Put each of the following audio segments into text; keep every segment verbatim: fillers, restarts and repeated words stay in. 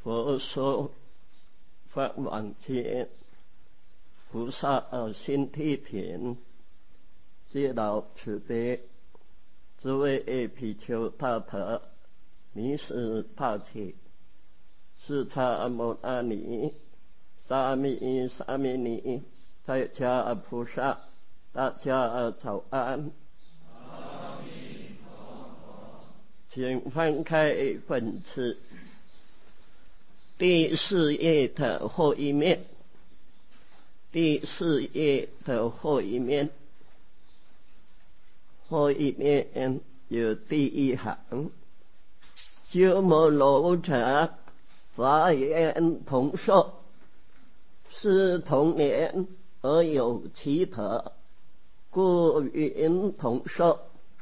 佛说法往前，菩萨心地平，皆老慈悲，诸位比丘大德，尼斯大切，释迦牟尼、沙弥沙弥尼，在家菩萨，大家早安。请翻开本次第四页的后一面，第四页的后一面，后一面有第一行：鸠摩罗者，法言同寿，是同年而有其德，故云同寿。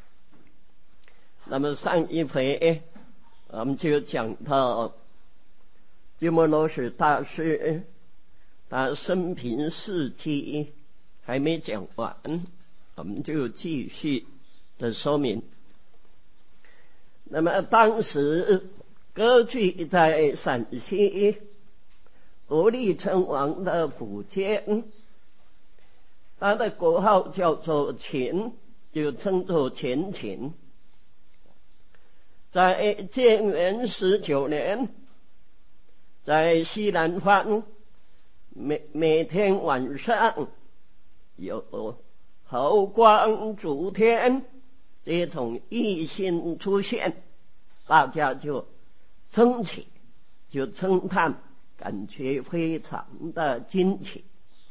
那么上一回我们就讲到鸠摩罗什大师他生平事迹还没讲完，我们就继续的说明。那么当时割据在陕西独立称王的苻坚，他的国号叫做秦，就称作前秦。在建元十九年，在西南方每每天晚上有侯光烛天这种异性出现，大家就称奇，就称叹，感觉非常的惊奇。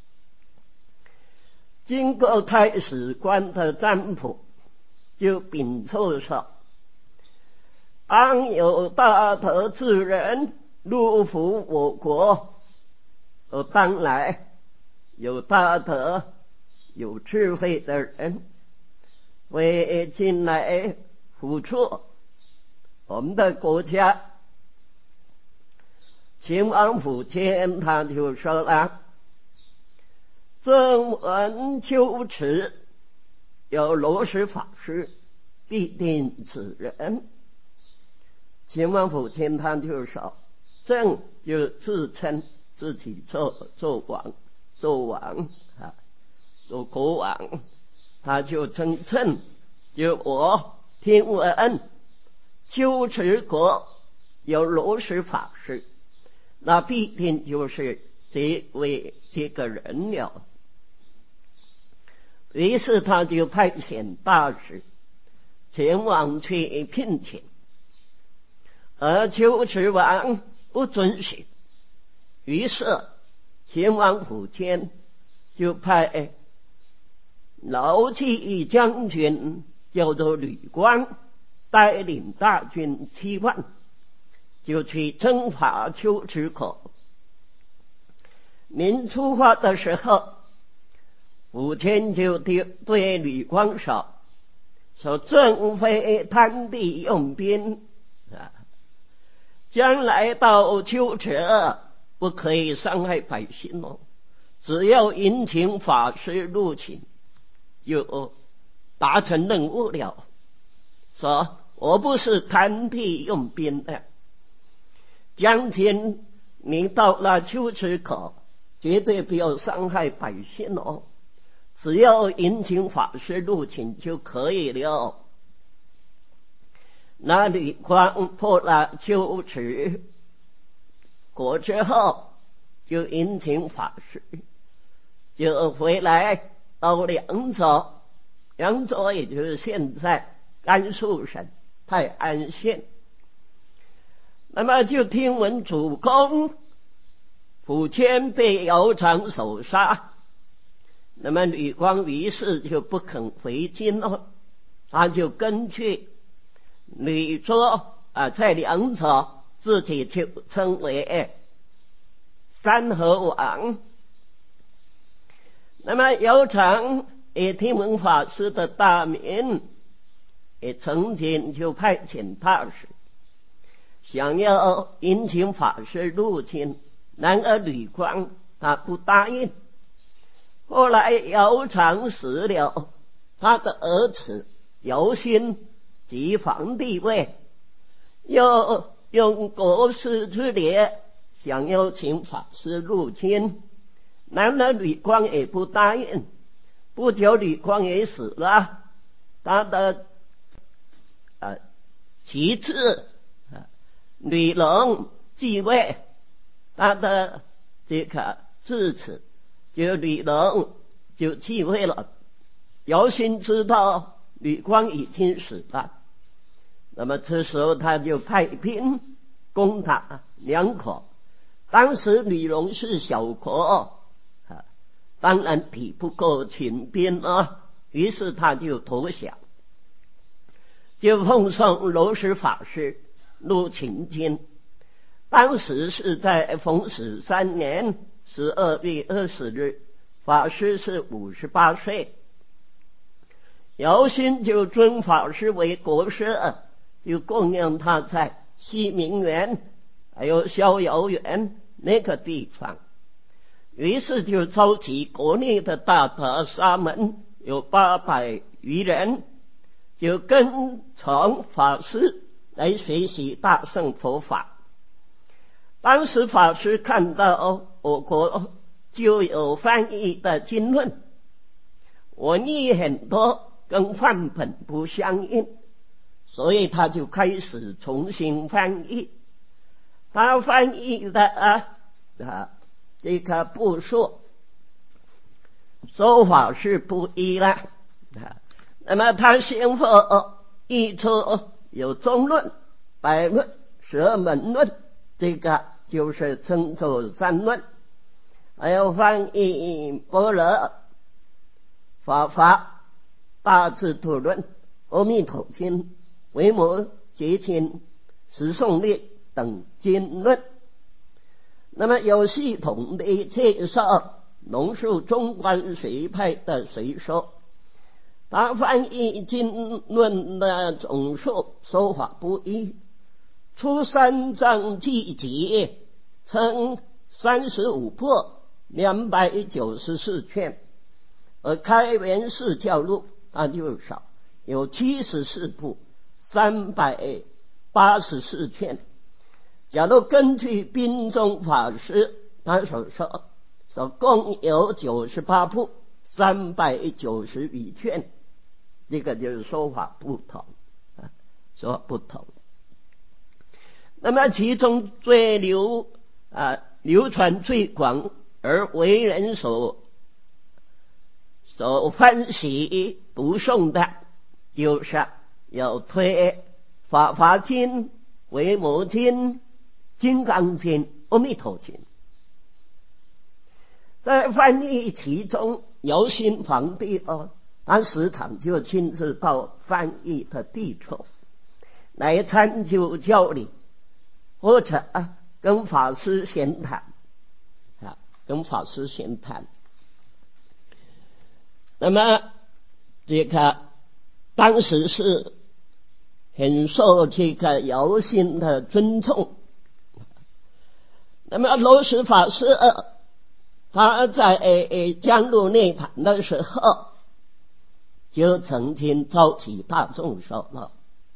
经过太史官的占卜，就禀奏说，当有大德之人入伏我国，而当来有大德有智慧的人会进来辅助我们的国家。秦王苻坚他就说了，正闻秋池有罗什法师，必定此人。秦王苻坚他就说，正就自称自己做做王做王啊，做国王，他就称正，就我听闻秋池国有罗什法师，那必定就是这位这个人了。于是他就派遣大使前往去聘请，而秋池王不准许，于是秦王苻坚就派牢记将军叫做吕光带领大军七万，就去征伐秋池口。临出发的时候，苻坚就对对吕光说，说正非贪地用兵啊，将来到秋池不可以伤害百姓哦，只要引请法师入寝，就达成任务了。说我不是贪地用兵的，将军你到了秋池口，绝对不要伤害百姓哦，只要引请法师入寝就可以了。那吕光破了秋池国之后，就引请法师，就回来到凉州，凉州也就是现在甘肃省泰安县。那么就听闻主公苻坚被姚苌所杀，那么吕光于是就不肯回京了，他就根据吕卓啊，在凉州自己就称为三河王。那么姚苌也听闻法师的大名，也曾经就派遣大使想要引请法师入京，然而吕光他不答应。后来姚苌死了，他的儿子姚兴即皇帝位，又用国师之礼想要请法师入京，然而吕光也不答应。不久吕光也死了，他的呃其次吕龙继位，他的这个智子就吕龙就继位了。姚兴知道吕光已经死了，那么这时候他就派兵攻打两国。当时吕龙是小国，啊，当然比不过秦兵啊，于是他就投降，就奉送罗什法师入秦京。当时是在弘始三年十二月二十日，法师是五十八岁。姚兴就尊法师为国师，就供养他在西明园还有逍遥园那个地方。于是就召集国内的大德沙门有八百余人，就跟从法师来学习大乘佛法。当时法师看到我国就有翻译的经论，文意很多跟范本不相应，所以他就开始重新翻译。他翻译的啊啊这个部数说法是不一了啊。那么他先后译出有中论、百论、十二门论，这个就是称作三论，还有翻译般若、法华、大智度论、阿弥陀经、维摩诘经、十颂律等经论。那么有系统的介绍龙树中观学派的学说。他翻译经论的总数说法不一，出三藏记集称三十五部两百九十四卷，而开元释教录它就少，有七十四部三百八十四卷。假如根据宾中法师他所说，说共有九十八部三百九十余卷，这个就是说法不同啊，说法不同。那么其中最流啊流传最广而为人所所欢喜读诵的，就是有推法华经、维摩经、金刚经、阿弥陀经。在翻译其中，姚兴皇帝哦，他时常就亲自到翻译的地处来参究教理，或者啊跟法师闲谈啊，跟法师闲谈。那么这个当时是很受这个姚兴的尊重。那么罗什法师他在呃将入涅槃的时候，就曾经召集大众说了：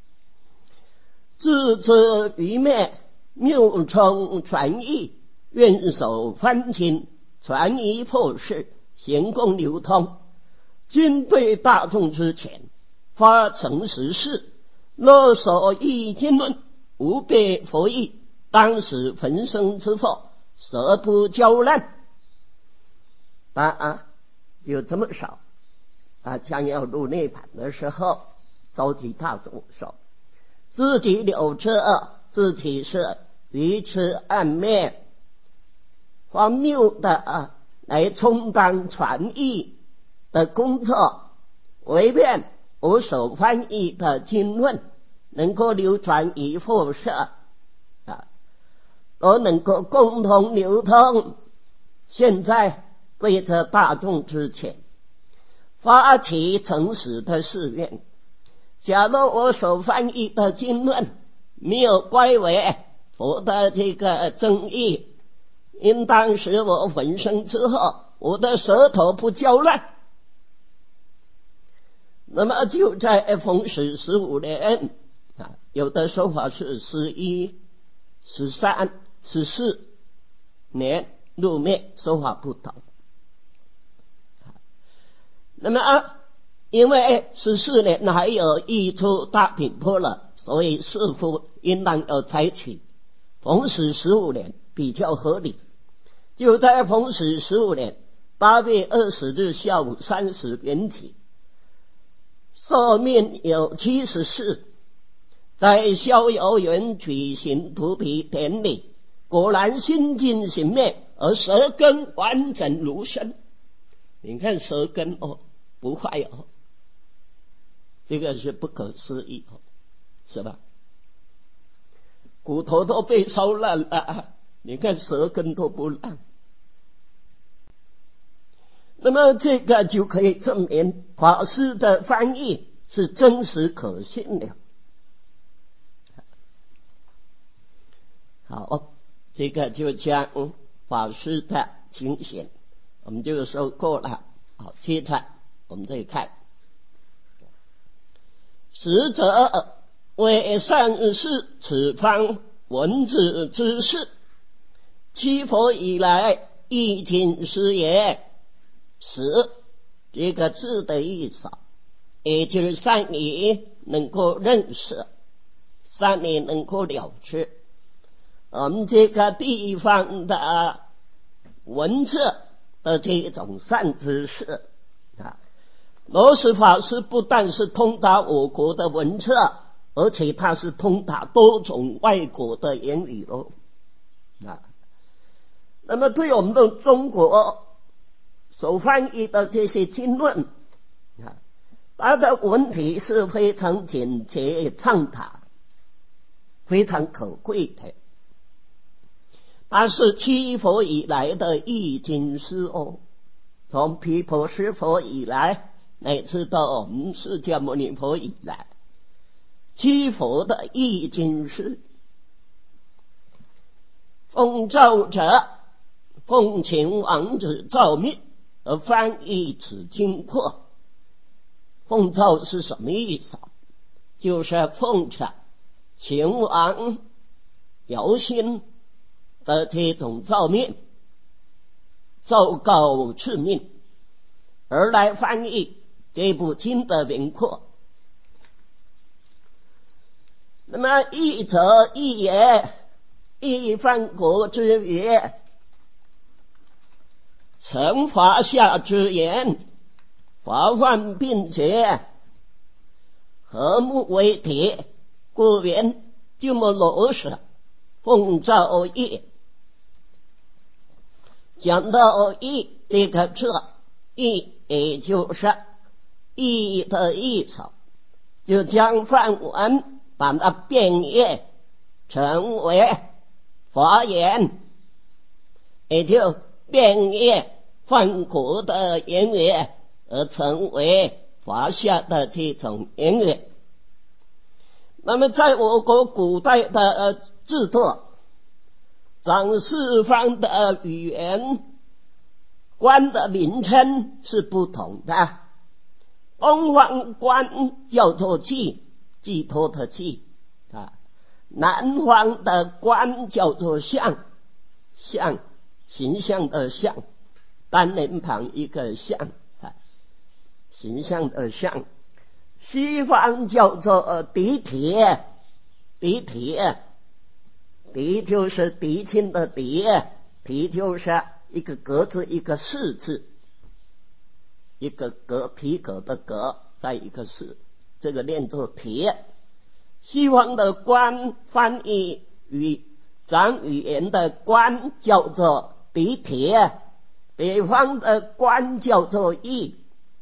自知愚昧，谬充传译，愿守翻经，传译破事，行功流通。今对大众之前，发诚实事，若所译经论无别佛义，当使焚身之祸，舌不交烂。他啊就这么少啊，将要入涅槃的时候，召集大众说：自己了知自己是愚痴暗昧，荒谬的啊来充当传译的工作，唯愿我所翻译的经论能够流传于后世啊，都能够共同流通。现在对着大众之前发起诚实的誓愿，假如我所翻译的经论没有乖违佛的这个正义，应当使我焚身之后，我的舌头不交乱。那么就在弘始十五年啊，有的说法是十一、十三、十四年入灭，说法不同。那么啊，因为十四年还有一出大丙坡了，所以似乎应当要采取逢时十五年比较合理。就在逢时十五年八月二十日下午三时元起，寿命有七十四，在逍遥园举行荼毗典礼，果然心尽形灭，而舌根完整如生。你看舌根哦，不坏哦，这个是不可思议哦，是吧？骨头都被烧烂了，你看舌根都不烂。那么这个就可以证明法师的翻译是真实可信的。好，这个就讲法师的情形，我们就说过了。好，接着我们再看，实则为善事此方文字之事，七佛以来亦尽是也。使这个字的意思，也就是善理能够认识，善理能够了知。我们这个地方的文字的这种善知识啊，罗什法师不但是通达我国的文字，而且他是通达多种外国的言语喽啊。那么对我们的中国所翻译的这些经论啊，它的文体是非常简洁畅达，非常可贵的。它是七佛以来的译经师哦，从毗婆尸佛以来，乃至到我们释迦牟尼佛以来，七佛的译经师。奉诏者，奉请王子诏命而翻译此经括。奉诏是什么意思？就是奉着秦王姚兴的这种诏命，昭告敕命而来翻译这部经的名括。那么译者译也，译犯国之曰，承华夏之言，华梵并结，和睦为体，故云鸠摩罗什奉诏译。讲到译这个字，译也就是译的意思，就将梵文把它变译成为华言，也就变译梵国的言语而成为华夏的这种言语。那么在我国古代的制作讲四方的语言观的名称是不同的。东方观叫做寄，寄托的寄啊；南方的观叫做象，象形象的象，单人旁一个象啊，形象的象。西方叫做敌体，敌体，敌就是敌情的敌，体就是一个格字一个士字，一个革皮革的革，再一个士，这个念作体。西方的官翻译与讲语言的官叫做敌体，北方的官叫做译。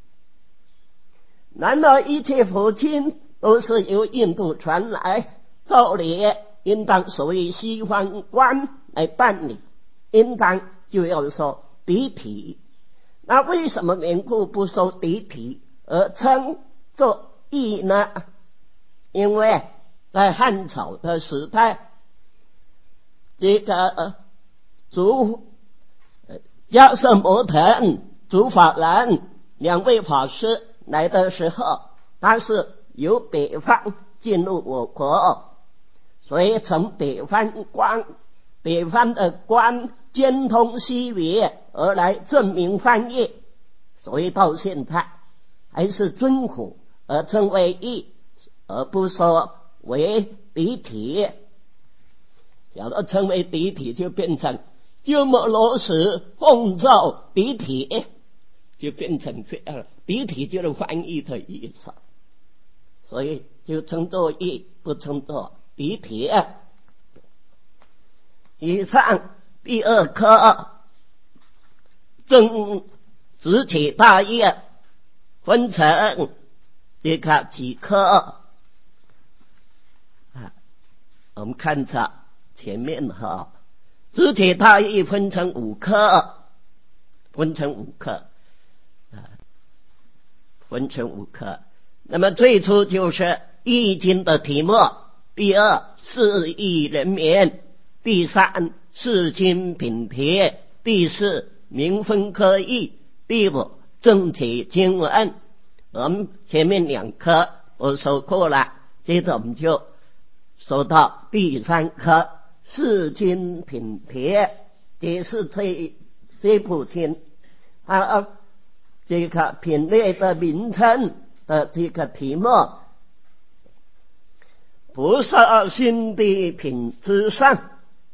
难道一切佛经都是由印度传来？照理应当属于西方官来办理，应当就要说敌体。那为什么缘故不说敌体而称作译呢？因为在汉朝的时代，这个呃竺迦叶摩腾、竺法兰两位法师来的时候，他是由北方进入我国，所以从北方官北方的官兼通西语而来证明翻译，所以到现在还是尊苦而称为义，而不说为敌体。假如称为敌体，就变成鸠摩罗什奉诏敌体，就变成这样。敌体就是翻译的意思，所以就称作义，不称作敌体。以上第二课正直起大业分成这个几课啊？我们看着前面哈，直起大业分成五课，分成五课啊，分成五课。那么最初就是易经的题目，第二四义人民，第三世经品题，第四民分科义，第五正体经文。我们前面两科我说过了，接着我们就说到第三科世经品题，解释这这部经啊，这个品类的名称的这个题目。菩萨心地品之上，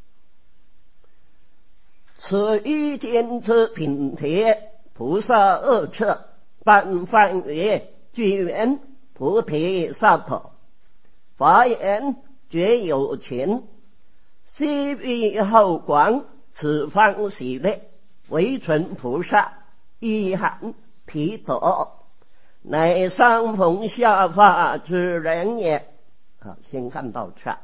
此一经之品题，菩萨二册半翻译具缘菩提萨埵，华严觉有情，西域后广，此方喜类唯存菩萨一含毗斗，乃上逢下化之人也。好，先看到这，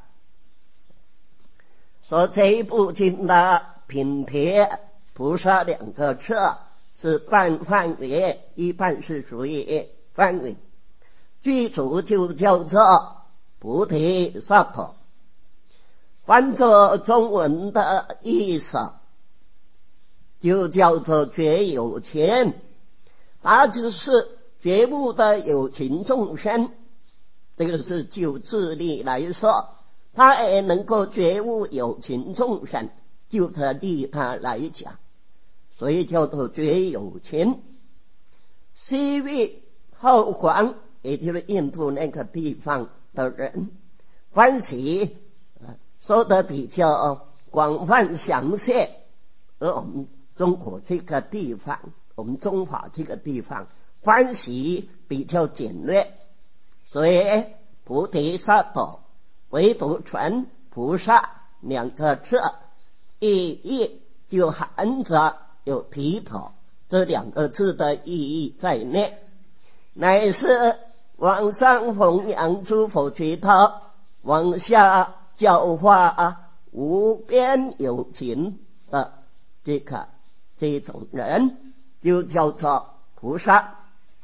说这一部经的品题菩萨两个册是半翻译，一半是属于翻译，剧组就叫做菩提萨埵，翻作中文的意思就叫做觉有情，它只是觉悟的有情众生。这个是就智力来说，他也能够觉悟有情众生，就他利他来讲，所以叫做觉有情。西域后广，也就是印度那个地方的人，欢喜说的比较广泛详细，而我们中国这个地方，我们中华这个地方欢喜比较简略，所以菩提萨埵唯独传菩萨两个字，意义就含着有毗斗这两个字的意义在内，乃是往上弘扬诸佛觉道，往下教化无边有情的这个这种人，就叫做菩萨。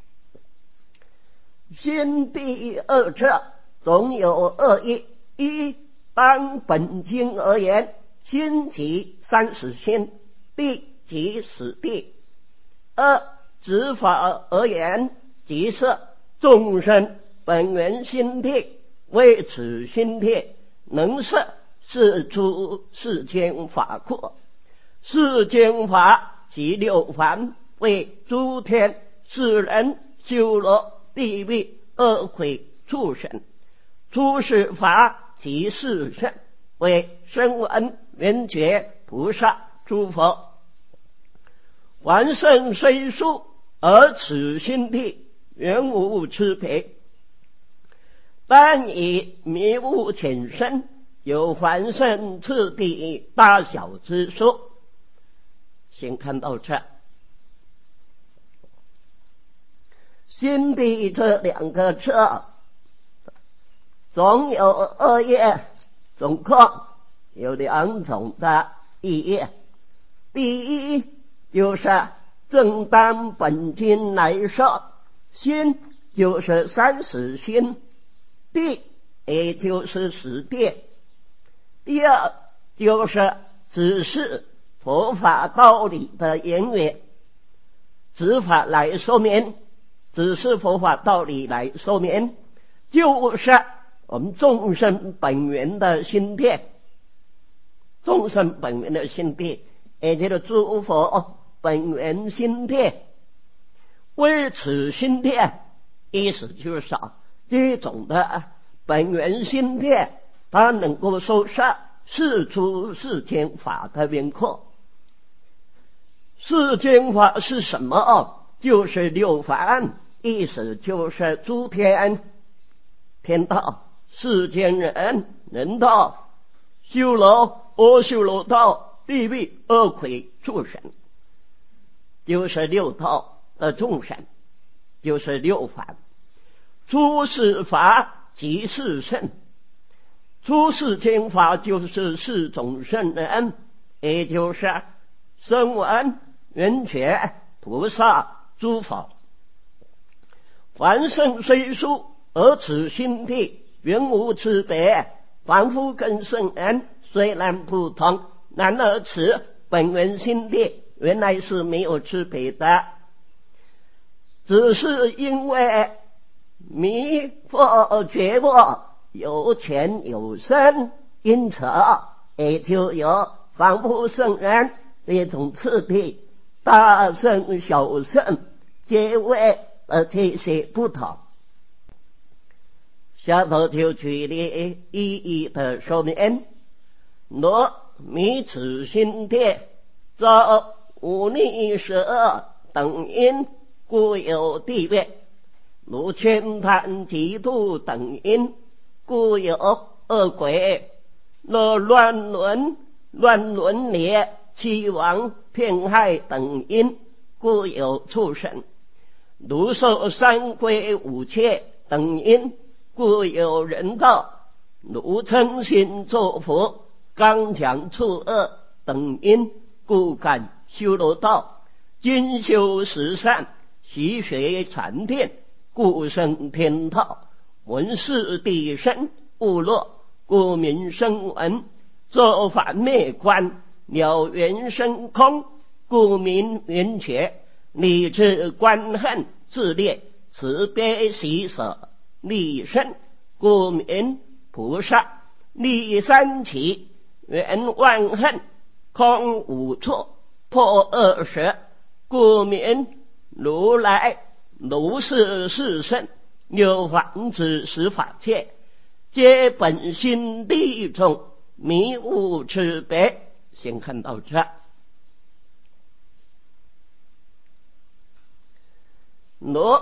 心地二册总有二义：一，当本经而言，心即三十心，地即十地；二，执法而言，即是众生本源心地，为此心地能摄是诸世间法库。世间法即六凡，为诸天世人修罗地狱恶鬼畜生；出世法即四圣，为声闻缘觉菩萨诸佛。凡圣虽殊，而此心地原无差别，但以迷悟浅深，有凡圣次第大小之说。先看到这，心地这两个字总有二义，总共有两种的意义。第一就是正当本经来说，心就是三十心，地也就是十地。第二就是只是佛法道理的言语，指法来说明，只是佛法道理来说明，就是我们众生本源的心地，众生本源的心地也就是诸佛本源心殿。为此心殿，意思就是说，这种的本源心殿，它能够收摄世出世间法的名课。世间法是什么？就是六凡，意思就是诸天、天道、世间人、人道、修罗、阿修罗道、地狱、恶鬼、畜生，就是六道的众生，就是六凡。诸世法即是圣，诸世间法就是四种圣人，也就是声闻、缘觉、菩萨、诸佛。凡圣虽殊，而此心地原无差别，凡夫跟圣人虽然不同，然而此本源心地原来是没有区别的，只是因为迷惑觉悟有浅有深，因此也就有凡夫圣人这种次第，大圣小圣皆为而这些不同。下头就举例一一的说明。若迷此心地，则无逆十恶等因，故有地狱；如千贪嫉妒等因，故有恶鬼；若乱伦、乱伦理、欺王、骗害等因，故有畜生；如受三规五戒等因，故有人道；如嗔心作佛、刚强处恶等因，故感修罗道；精修十善，习学禅定，故生天道；闻是地生物落，故名声闻；作反灭观，了缘生空，故名缘觉；立志观恨自劣，慈悲喜舍立身，故名菩萨；立三起，圆万恨，空无错，破恶十，故名如来；如是四圣，六凡之十法界，皆本心地中，迷悟区别。先看到这。如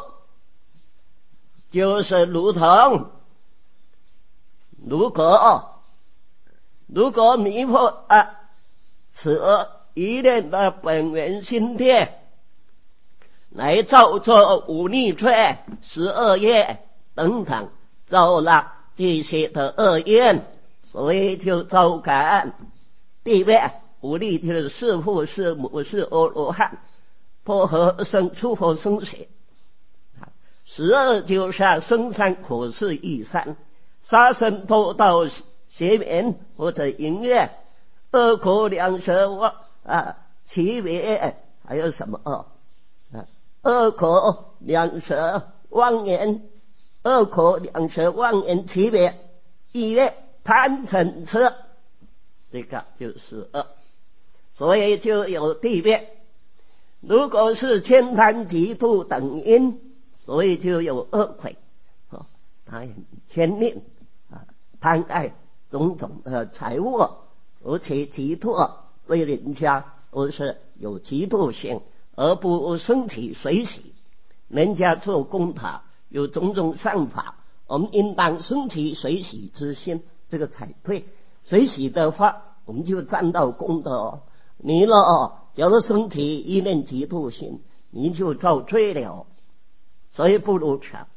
就是如同，如果如果迷惑啊，此一念的本源心地，来造作五逆罪、十恶业等等，造了这些的恶因，所以就遭感地狱。五逆就是弑父、弑母、弑阿罗汉、破和生、出佛生血。十恶就是生三苦事异三，杀生偷盗邪淫或者淫乐，恶口两舌妄啊欺别，还有什么恶啊？恶口两舌妄言，恶口两舌妄言欺别，意乐贪嗔痴，这个就是恶，所以就有地狱。如果是悭贪嫉妒等因，所以就有恶鬼，哦，他很牵念啊，贪爱种种的财物，而且嫉妒对人家都是有嫉妒心，而不生起随喜。人家做功德有种种善法，我们应当生起随喜之心，这个才对。随喜的话，我们就占到功德哦。你了哦，假如生起一念嫉妒心，你就遭罪了。所以不如此。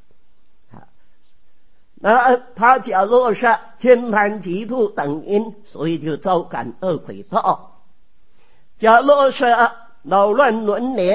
那他假若是悭贪嫉妒等因，所以就遭感恶鬼道。假若是扰乱伦理，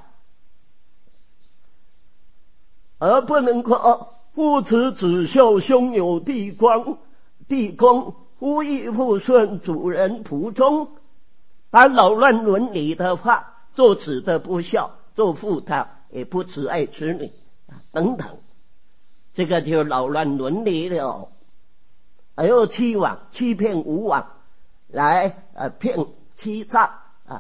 而不能够父慈子孝，兄友弟恭，弟恭夫义妇顺，主人仆忠，他扰乱伦理的话，做子的不孝，做父的也不慈爱子女等等，这个就扰乱伦理了。还有欺罔，欺骗无妄，来呃骗欺诈啊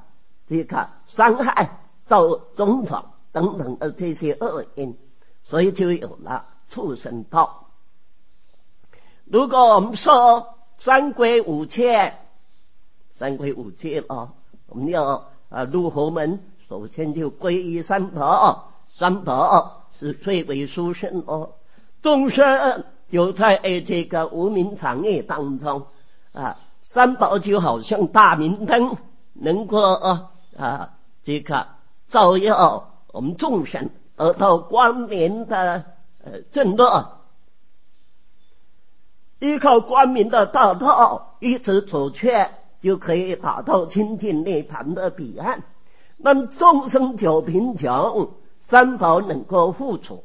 这个伤害、造种种等等的这些恶因，所以就有了畜生道。如果我们说三规五戒，三规五戒哦，我们要啊入佛门，首先就皈依三宝，三宝是最为殊胜哦。众生就在这个无明长夜当中啊，三宝就好像大明灯，能够啊啊这个照耀我们众生得到光明的呃正乐。依靠光明的大道一直走去，就可以达到清净涅槃的彼岸。那么众生久贫穷，三宝能够付出，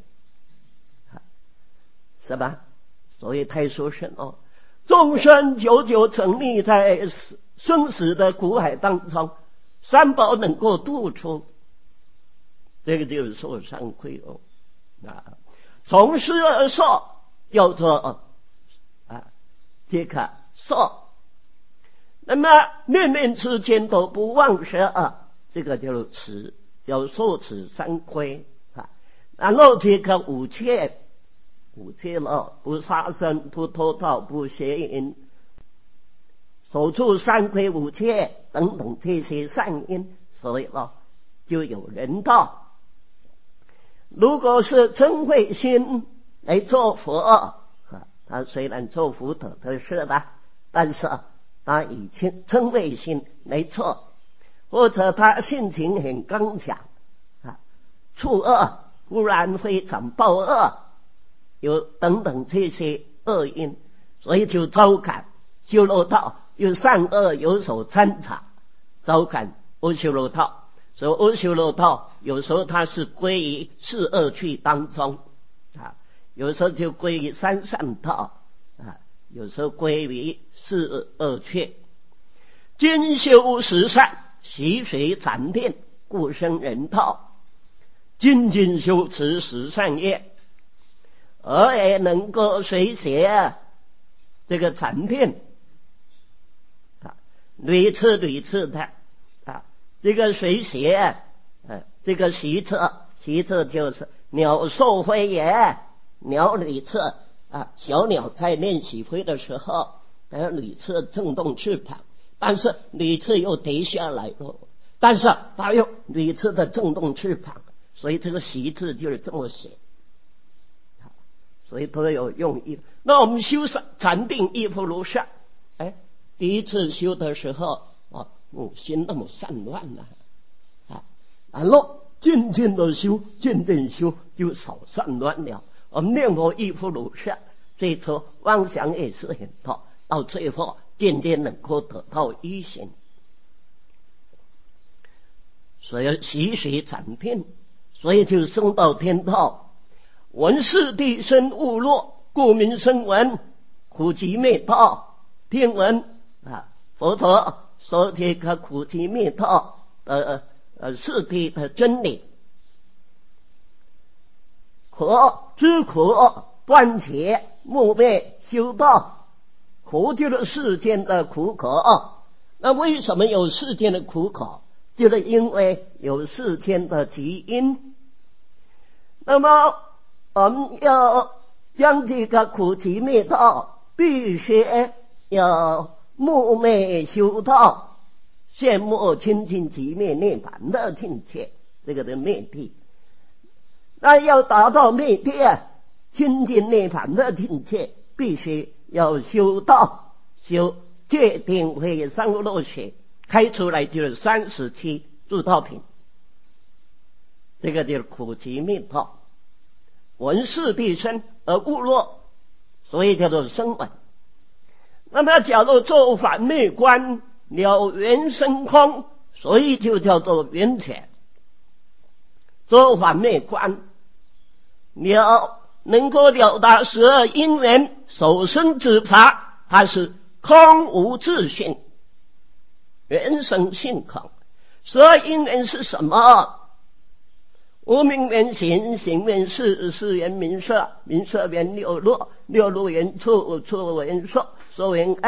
是吧？所以太殊胜哦。众生久久沉溺在生死的苦海当中，三宝能够渡出，这个就是说三规哦。啊，从施而受叫做啊这个受，那么念念之间都不忘舍啊，这个就是持，要受持三规啊。然后这个五戒，五戒了，不杀生，不偷盗，不邪淫，守住三规五戒等等这些善因，所以了就有人道。如果是嗔恚心来做佛啊，他虽然做福德的事的，但是他以嗔恚心来做，或者他性情很刚强啊，触恶忽然非常暴恶，有等等这些恶因，所以就招感修罗道，就善恶有所参杂，招感阿修罗道。所以阿修罗道有时候它是归于四恶趣当中啊，有时候就归于三善道啊，有时候归于四恶趣。今修十善，习随禅定，故生人道。精进修持十善业，而也能够随学这个禅定啊，屡次屡次的啊，这个随学呃，这个习测，习测就是鸟兽飞也，鸟屡次啊，小鸟在练习飞的时候，它屡次震动翅膀，但是屡次又跌下来了，但是它又屡次的震动翅膀，所以这个习字就是这么写，所以都有用意。那我们修禅定亦复如是，哎，第一次修的时候啊，哦，心那么散乱了啊，然后渐渐的修，渐渐修就少散乱了。我们念佛亦复如是，最初妄想也是很多，到最后渐渐能够得到一心。所以习学禅定，所以就升到天道。闻是地生物落，故名声闻，苦集灭道。听闻啊，佛陀说这个苦集灭道的呃是地的真理，苦知苦断解莫灭修道，苦就是世间的苦口。那为什么有世间的苦口？就是因为有世间的集因。那么我们要将这个苦集灭道，必须要莫灭修道，现没清净寂灭涅槃的境界，这个的灭地。那要达到灭地清净涅槃的境界，必须要修道，修戒定慧三无漏学，开出来就是三十七诸道品，这个就是苦集灭道。闻是地生而物落，所以叫做声闻。那么假如做反灭观，了缘生空，所以就叫做缘浅。做反灭观，了能够了达十二因缘所生之法，它是空无自性，缘生性空。十二因缘是什么？无明缘行，行缘事，事缘名色，名色缘六路，六路缘触，触缘说，说缘爱，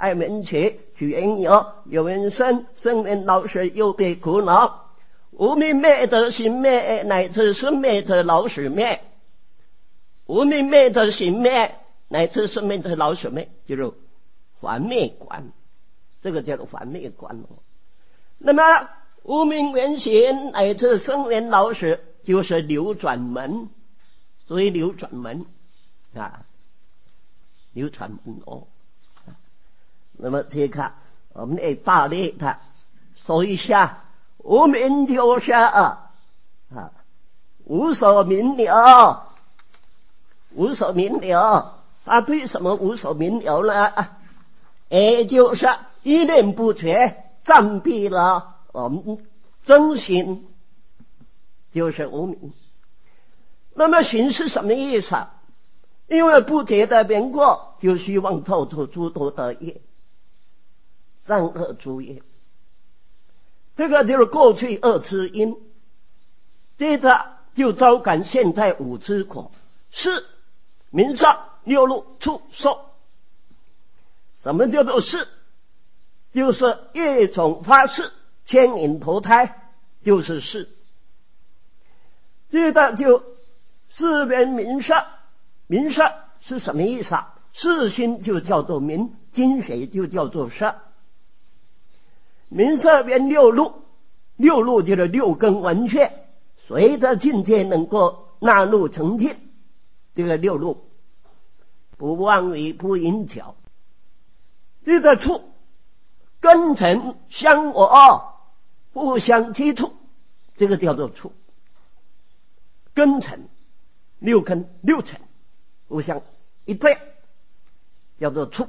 爱民去，去人有，有人生，生人老死又被苦恼。无明灭则行灭，乃至生灭则老死灭。无明灭则行灭，乃至生灭则老死灭，就是还灭观，这个叫做还灭观哦。那么无明缘行乃至生缘老死，就是流转门，所以流转门啊，流转门哦。那么这个我们来大略的说一下，无明就是啊，啊无所明了，无所明了。他对什么无所明了呢？也就是一念不觉暂蔽了我们真心，就是无明。那么行是什么意思？因为不觉的缘故，就希望造出诸多的业，善恶诸业，这个就是过去恶之因。接着就招感现在五之果，是名色六路触受。什么叫做是？就是业种发誓牵引投胎，就是是。接着就四缘名色，名色是什么意思啊？四心就叫做名，精髓就叫做色。名色缘六路，六路就是六根闻觉，随着境界能够纳入成净，这个六路不妄语不淫巧。这个触根尘相我，互相接触，这个叫做触。根尘六根六尘互相一对，叫做触。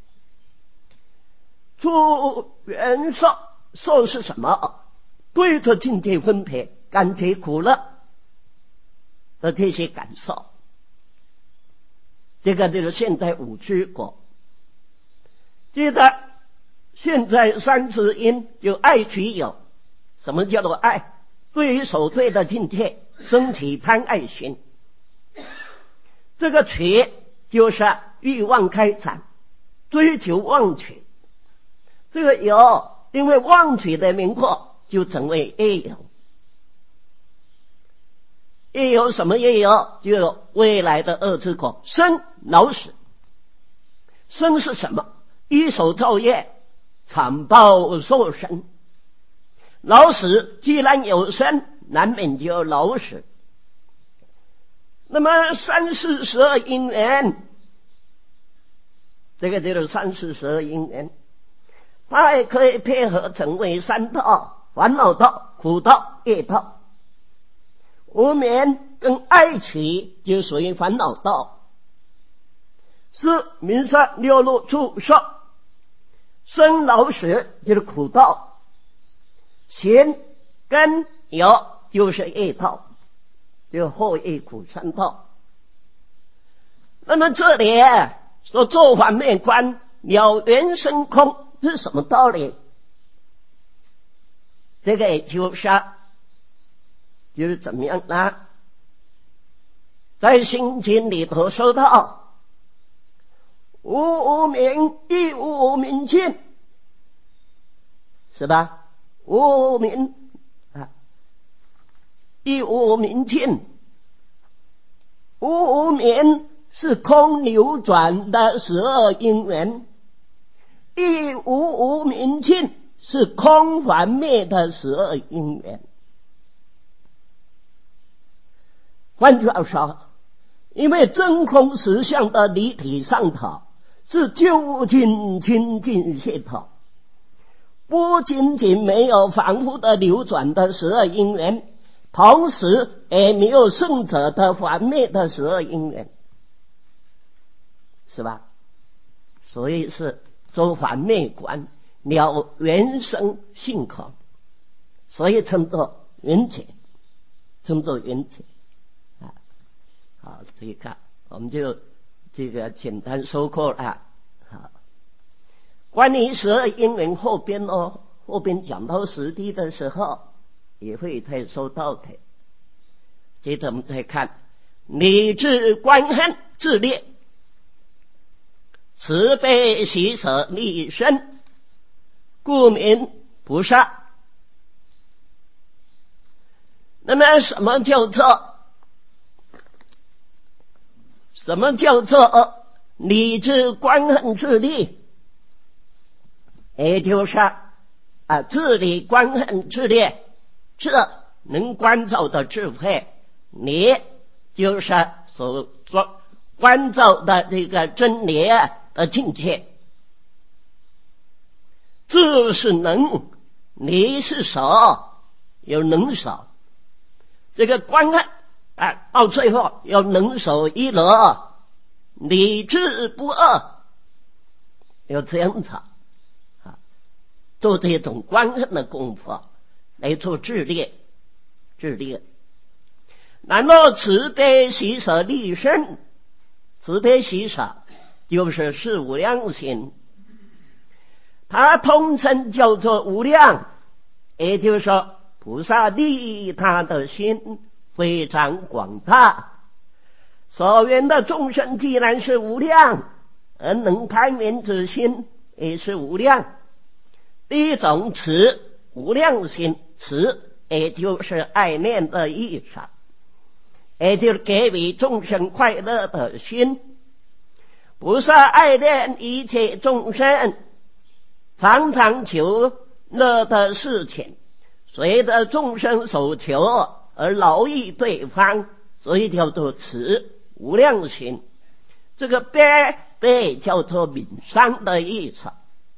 触缘受，受是什么？对着境界分别，感觉苦乐的这些感受，这个就是现在五知果。接着现在三识因，就爱取有。什么叫做爱？对于所对的境界升起贪爱心，这个取就是欲望开展，追求妄取。这个有，因为妄取的名过，就成为业有。业有什么业有？就有未来的恶之果，生老死。生是什么？一手造业，惨报受生。老死既然有生，难免就有老死。那么三世十二因缘，这个就是三世十二因缘，它也可以配合成为三道：烦恼道、苦道、业道。无明跟爱取就属于烦恼道，是名色六路触受。生老死就是苦道，行跟有就是业道，就后业苦三道。那么这里说做反面观了缘生空，这是什么道理？这个也就是就是怎么样呢？在心经里头说到，无无明亦无明尽，是吧？无明啊，亦无明尽。无无明是空流转的十二因缘，亦无无明尽是空还灭的十二因缘。换句话说，因为真空实相的离体上头是究竟清净解脱，不仅仅没有反复的流转的十二因缘，同时也没有圣者的还灭的十二因缘，是吧？所以是周还灭观了缘生性空，所以称作缘解，称作缘解啊。好，这个我们就这个简单说过了。好，关于十二因缘后边哦，后边讲到实地的时候也会再说到的。接着我们再看理智观恨自劣， 慈悲喜舍利身，故名菩萨。那么什么叫做什么叫做理智观恨智力？也就是啊，智力观恨智力，这能关照的智慧，理就是所关照的这个真理的境界。智是能，理是守，有能守。这个观恨啊，到最后要能守一乐，理智不二，要这样子啊，做这种观恨的功夫来做智力，智力。然后慈悲喜舍利身，慈悲喜舍就是是无量心，它通称叫做无量，也就是说菩萨利他的心非常广大，所缘的众生既然是无量，而能攀缘之心也是无量。第一种慈，无量心，慈也就是爱念的意思，也就是给予众生快乐的心。菩萨爱念一切众生，常常求乐的事情，随着众生所求而劳役对方，所以叫做慈无量心。这个悲悲叫做悯伤的意思，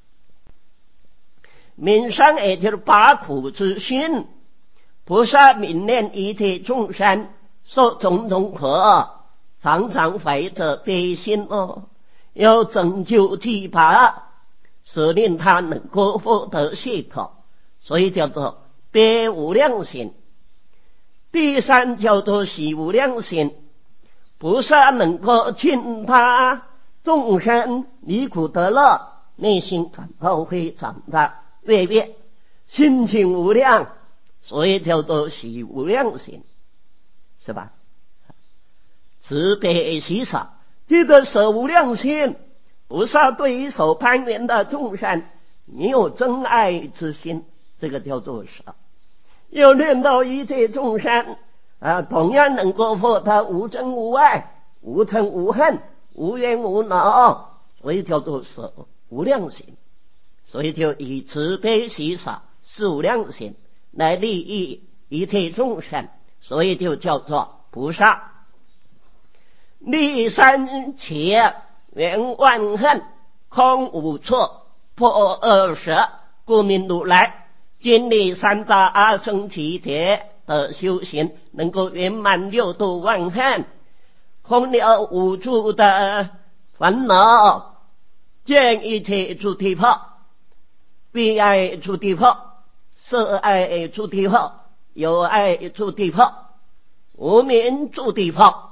悯伤也就是拔苦之心。菩萨悯念一切众生受种种苦，常常怀着悲心哦，要拯救提拔，使令他能够获得解脱，所以叫做悲无量心。第三叫做喜无量心，菩萨能够尽他众生离苦得乐，内心感到会长大悦悦，心情无量，所以叫做喜无量心，是吧？慈悲喜舍，记得舍无量心。菩萨对于所攀缘的众生没有真爱之心，这个叫做舍。要念到一切众生啊，同样能够获得无憎无爱、无嗔无恨、无怨无恼，所以叫做舍无量心。所以就以慈悲喜舍是无量心来利益一切众生，所以就叫做菩萨。立三切圆万恨，空无错，破二舍，故名如来。经历三大阿僧祇劫的修行，能够圆满六度万恨，空了无助的烦恼，见一切诸地破，悲爱诸地破，色爱诸地破，有爱诸地破，无明诸地破，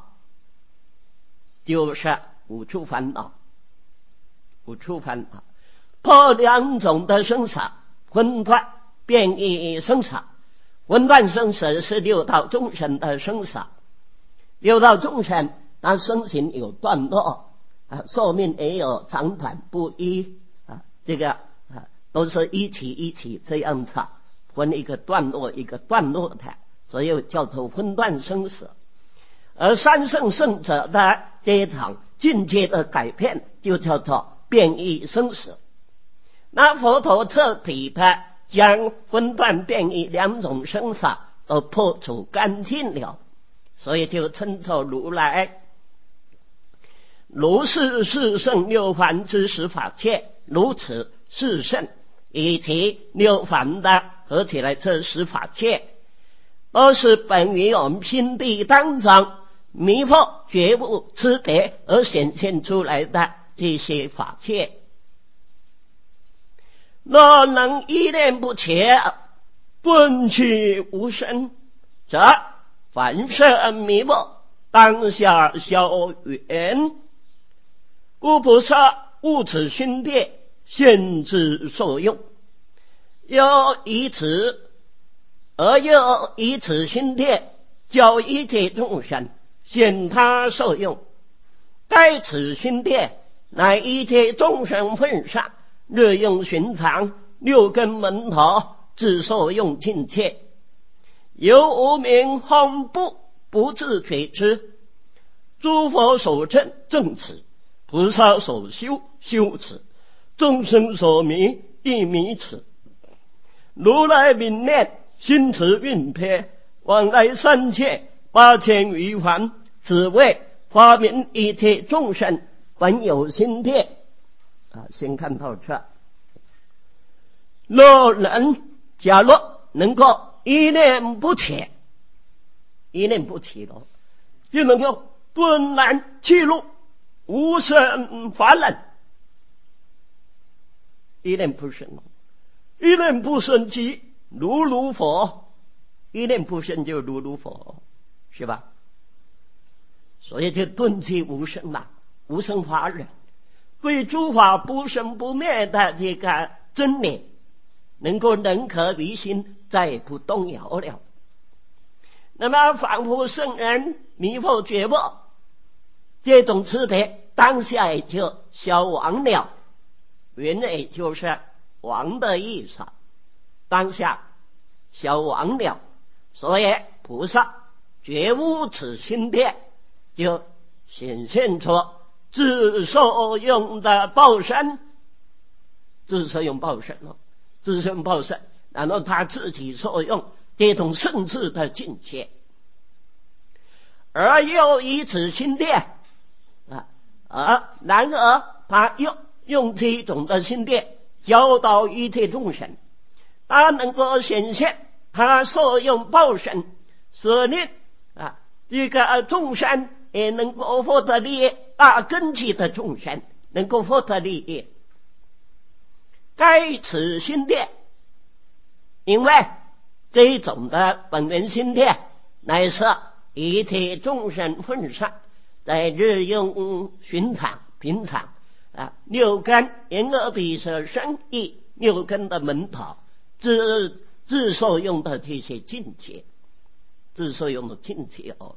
就是无处烦恼，无处烦恼，破两种的生死，混乱变异生死。混乱生死是六道众生的生死，六道众生那生行有段落啊，寿命也有长短不一啊，这个啊都是一起一起这样子分一个段落一个段落的，所以叫做混乱生死。而三圣圣者的这一场境界的改变，就叫做变异生死。那佛陀彻底的将分段变异两种生死都破除干净了，所以就称作如来。如是四圣六凡之十法界，如此四圣以及六凡的合起来这十法界，都是本于我们心地当中迷惑觉悟知别而显现出来的这些法界。若能依念不切，顿去无生，则凡圣迷惑当下消缘。故菩萨悟此心地，现之受用，又以此而又以此心地教一切众生，现他受用。该此心地乃一切众生份上，日用寻常，六根门头，自受用尽切。有无明恐怖，不自觉知。诸佛所证正此，菩萨所修修此，众生所迷亦迷此。如来泯念心持运撇，往来三界八千余环，只为发明一切众生本有心地。啊，先看到这。若人假若能够一念不起，一念不起了，就能够顿然去入无生法忍。一念不生，一念不生即如如佛，一念不生就如如佛，是吧？所以就顿去无生了，无生法忍，对诸法不生不灭的这个真理，能够能可于心，再也不动摇了。那么仿佛圣人迷惑觉悟，这种差别当下也就消亡了。原也就是亡的意思，当下消亡了。所以菩萨觉悟此心地，就显现出自受用的报身，自受用报身了，自受用报身，然后他自己受用这种圣智的境界，而又以此心地啊，而然而他又用这种的心地教导一切众生，他能够显现他受用报身，使令啊这个众生也能够获得利益，大根器的众生能够获得利益。该此心地，因为这种的本源心地乃是一切众生份上，在日用寻常平常啊，六根眼耳鼻舌身意六根的门头，自自受用的这些境界，自受用的境界哦。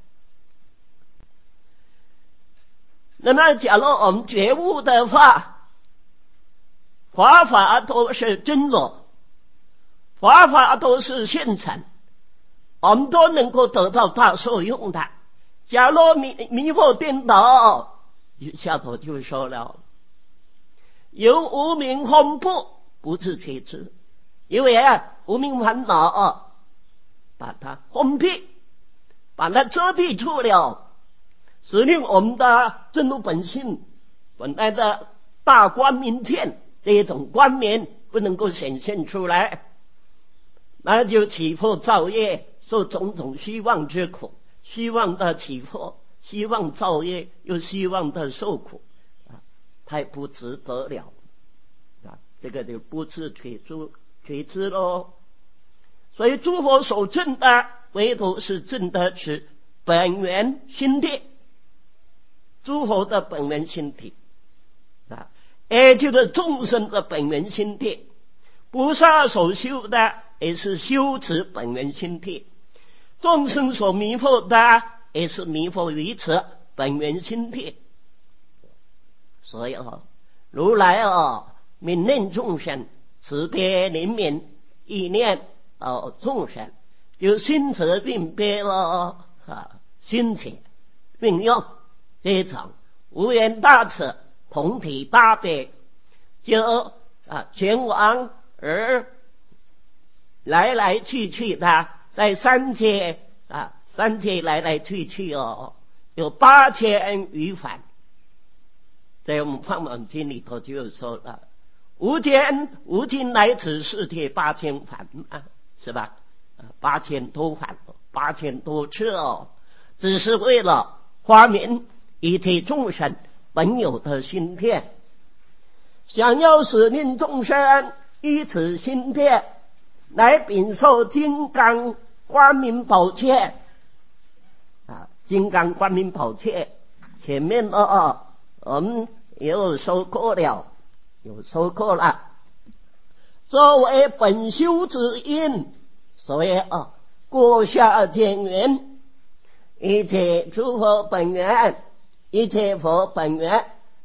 那么假如我们觉悟的话，法法都是真我，法法都是现成，我们都能够得到大受用的。假如迷迷惑颠倒，下头就说了，有无明恐怖，不自觉知。因为啊，无明烦恼啊，把它封闭，把它遮蔽住了，使令我们的真如本性本来的大光明天这一种光明不能够显现出来，那就起惑造业，受种种虚妄之苦，虚妄的起惑，希望造业，又希望的受苦啊，太不值得了啊！这个就不自觉知觉知咯。所以诸佛所证的，唯独是证的是本源心地，诸佛的本源心地啊，也就是众生的本源心地。菩萨所修的也是修持本源心地，众生所迷惑的也是迷惑于此本源心地。所以啊，如来啊，悯念众生，慈悲怜悯意念哦众生，就心持并别了啊，心持运用这种无缘大慈同体大悲，就啊前往而来来去去的，在三界啊三界来来去去哦，有八千余番。在我们《梵网经》里头就有说了，无间无尽来此世界八千番啊，是吧？八千多番，八千多次哦，只是为了发明一切众生本有的心田，想要使令众生依此心田来禀受金刚光明宝剑啊，金刚光明宝剑前面哦，我们也有说过了，有说过了，作为本修之因，所以啊，过下见缘，一切诸佛本源，一切佛本源，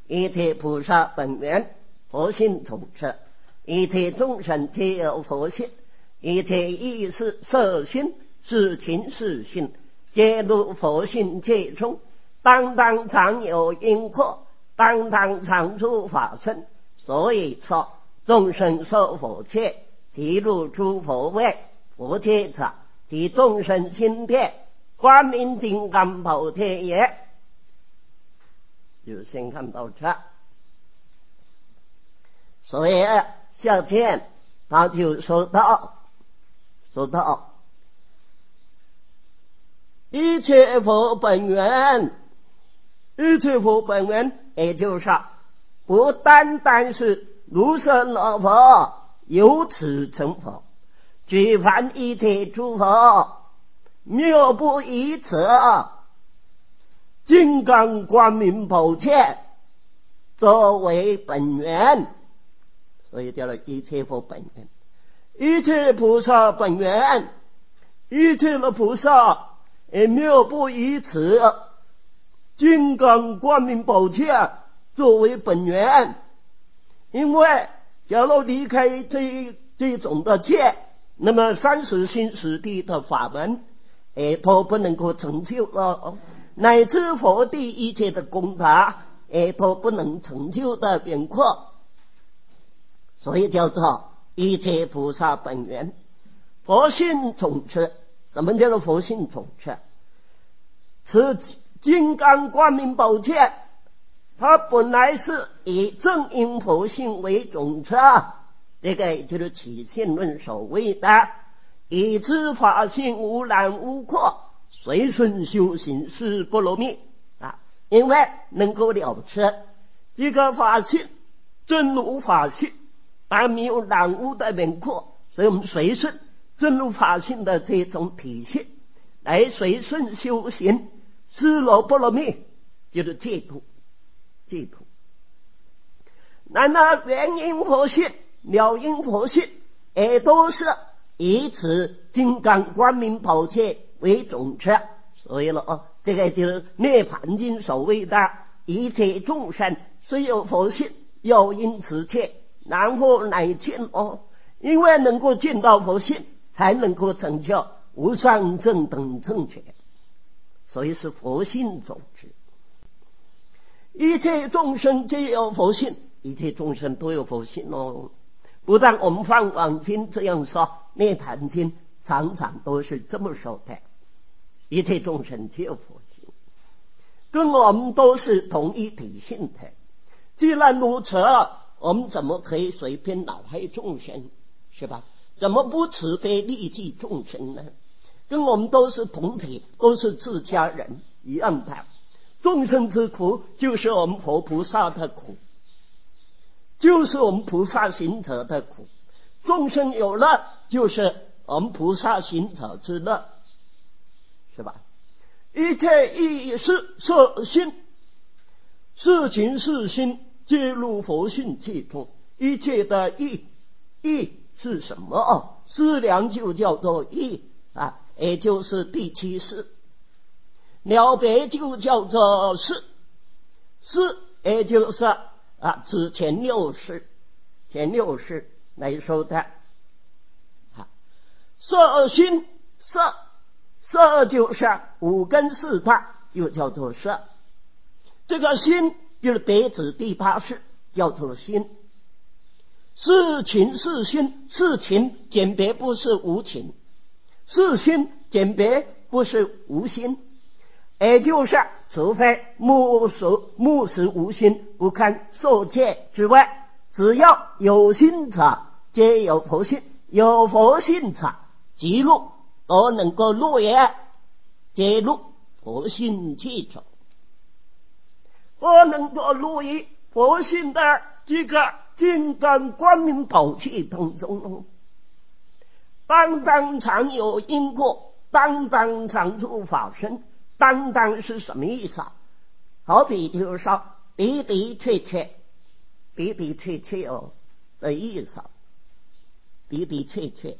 一切菩萨本源，佛性总持；一切众生皆有佛性，一切意识色心是情是性，皆入佛性界中，当当常有因果，当当常住法身。所以说，众生受佛戒，即入诸佛位。佛戒者，即众生心殿，光明金刚宝戒也。就先看到这，所以下面他就说到，说到一切佛本源，一切佛本源，也就是不单单是如是罗佛由此成佛，举凡一切诸佛妙不以此金刚光明宝戒作为本源，所以叫做一切佛本源。一切菩萨本源，一切的菩萨也妙不以此金刚光明宝戒作为本源。因为假如离开这这种的戒，那么三十心十地的法门也都不能够成就了，乃至佛地一切的功德也都不能成就的圆阔。所以叫做一切菩萨本源，佛性总持。什么叫做佛性总持？此金刚光明宝戒，它本来是以正因佛性为总持，这个也就是起信论所谓的以知法性无染无过，随顺修行是波罗蜜啊。因为能够了知一个法性真如法性，而没有染污的轮廓，所以我们随顺真如法性的这种体系来随顺修行是波罗蜜，就是戒土戒土。那那原因佛性了因佛性也都是以此金刚光明宝戒为总持。所以了哦，这个就是涅盘经所谓的一切众生虽有佛性，又因此戒，然后乃见哦。因为能够见到佛性，才能够成就无上正等正觉，所以是佛性总持。一切众生皆有佛性，一切众生都有佛性哦。不但我们放往经这样说，涅盘经常常都是这么说的，一切众生皆有佛性，跟我们都是同一体性的。既然如此，我们怎么可以随便恼害众生，是吧？怎么不慈悲利济众生呢？跟我们都是同体，都是自家人一样的。众生之苦就是我们佛菩萨的苦，就是我们菩萨行者的苦。众生有乐，就是我们菩萨行者之乐，是吧？一切意识色心是情是心，皆入佛性界中。一切的意，意是什么？思量就叫做意啊，也就是第七识。了别就叫做识，识也就是啊指前六识，前六识来说的。啊，色心色，色就是五根四大，就叫做色。这个心就是别指第八识，叫做心。是情是心，是情简别不是无情，是心简别不是无心。也就是除非目实目实无心，不堪受戒之外，只要有心者皆有佛性，有佛性者即入都能够入也，皆入佛性界中。不能够入于佛性的这个金刚光明宝器当中，当当常有因果，当当常住法身。当当是什么意思啊？好比就是说的的确确，的的确确哦的意思，的的确确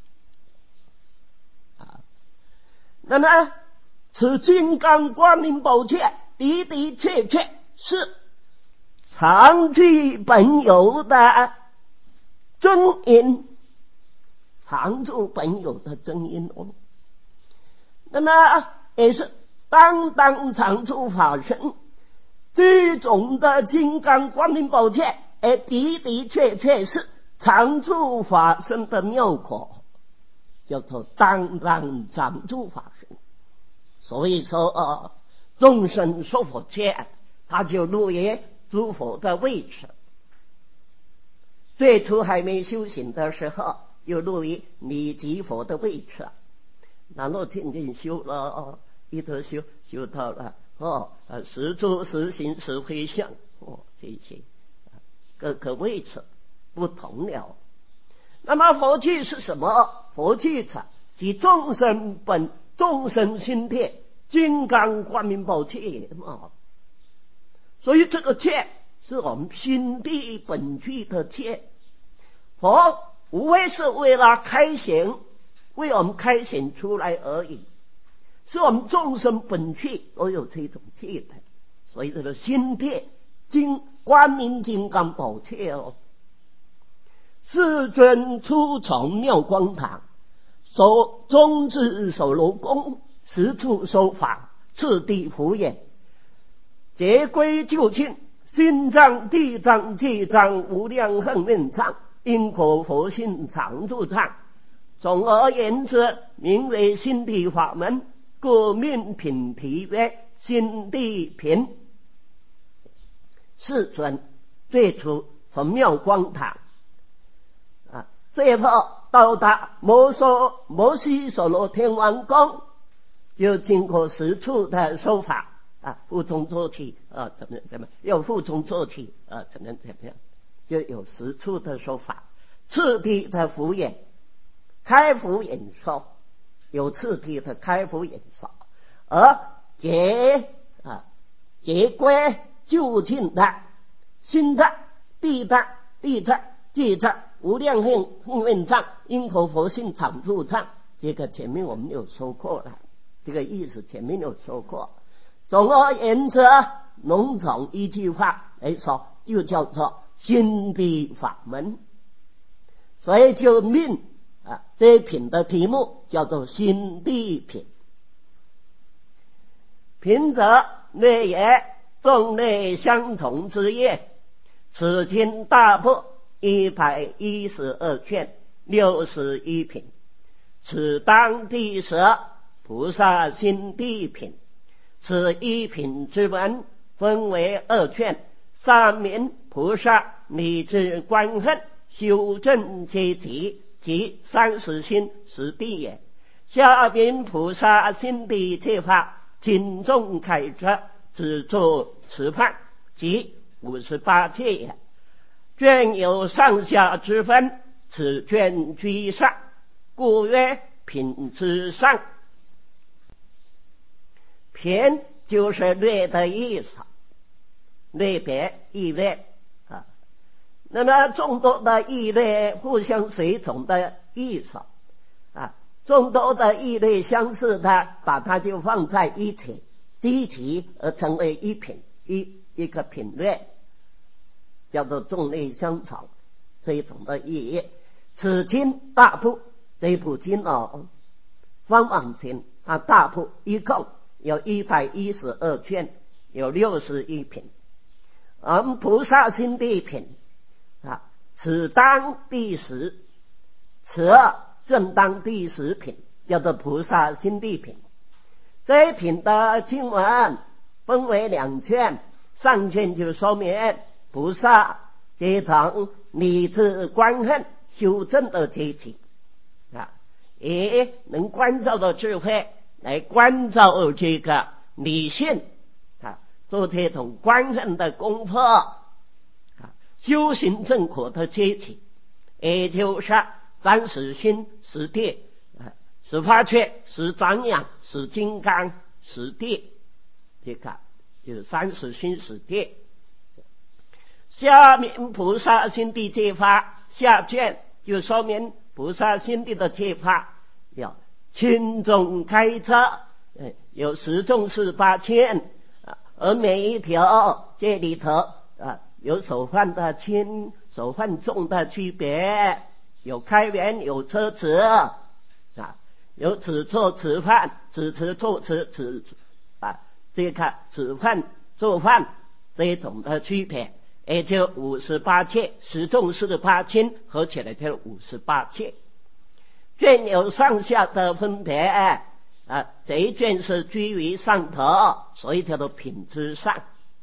啊。那么此金刚光明宝戒的的确确是常居本有的真因，常住本有的真因哦。那么也是当当常住法身这种的金刚光明宝剑，而的的确确是常住法身的妙口，叫做当当常住法身。所以说呃，众生说佛前，他就入于诸佛的位置。最初还没修行的时候，就入于弥吉佛的位置，然后渐渐修了，哦，一直修修到了哦，呃，时住时行时回向哦，这些各个位置不同了。那么佛具是什么？佛具者即众生本众生心地金刚光明宝剑嘛。所以这个剑是我们心地本具的剑。佛无非是为了开显，为我们开显出来而已，是我们众生本具都有这种戒的。所以这个心地金光明金刚宝剑哦，世尊初从妙光堂，守中至守罗宫，十处收法，次第敷衍，结归就近，心藏地藏戒藏无量恒愿藏，因果佛性常住藏。总而言之，名为心地法门，故命品题曰心地品。世尊最初从妙光堂啊，最后到达摩梭摩西所罗天王宫，就经过十处的说法啊，复从做起啊，怎么怎么又复从做起啊，怎么怎么样，就有十处的说法，次第的敷衍，开敷演说，有次第的开敷演说，而结啊结归就近的心藏、地藏、地藏、戒藏、无量恒恒愿藏、因果佛性常住藏，这个前面我们有说过了，这个意思前面有说过。总而言之，笼统一句话来说，就叫做心地法门。所以就命啊这一品的题目叫做心地品。品者略也众类相从之业，此经大部一百一十二卷，六十一品。此当第十菩萨心地品。此一品之文分为二卷，上名菩萨理智观恨修正阶级及三十心十地也，下名菩萨心地戒法经众开则只作持判及五十八戒也。卷有上下之分，此卷居上，故曰品之上。品就是略的意思，类别异类啊。那么众多的异类互相随从的意思啊，众多的异类相似的，把它就放在一起，集齐而成为一品，一一个品类，叫做众类相从这一种的意义。此经大部，这部经哦，方往经它大部一共有一百一十二卷，有六十一品。而菩萨心地品啊，此当第十，此二正当第十品，叫做菩萨心地品。这一品的经文分为两卷，上卷就说明菩萨这种理智观恨修正的阶级啊，也能关照的智慧来关照这个理性啊，做这种观恨的功夫啊，修行正果的阶级，也就是三十心十地啊，十发却十长养十金刚十地，这个就是三十心十地。下面菩萨心地戒法下卷就说明菩萨心地的戒法要轻重开车，有十种十八千，而每一条这里头啊有手范的轻、手范重的区别，有开元、有车词啊，有指错指范、指词作词指啊，这个指范作范这一种的区别，也就五十八切，十重四十八轻，合起来就五十八切。卷有上下的分别啊，这一卷是居于上头，所以叫做品之上。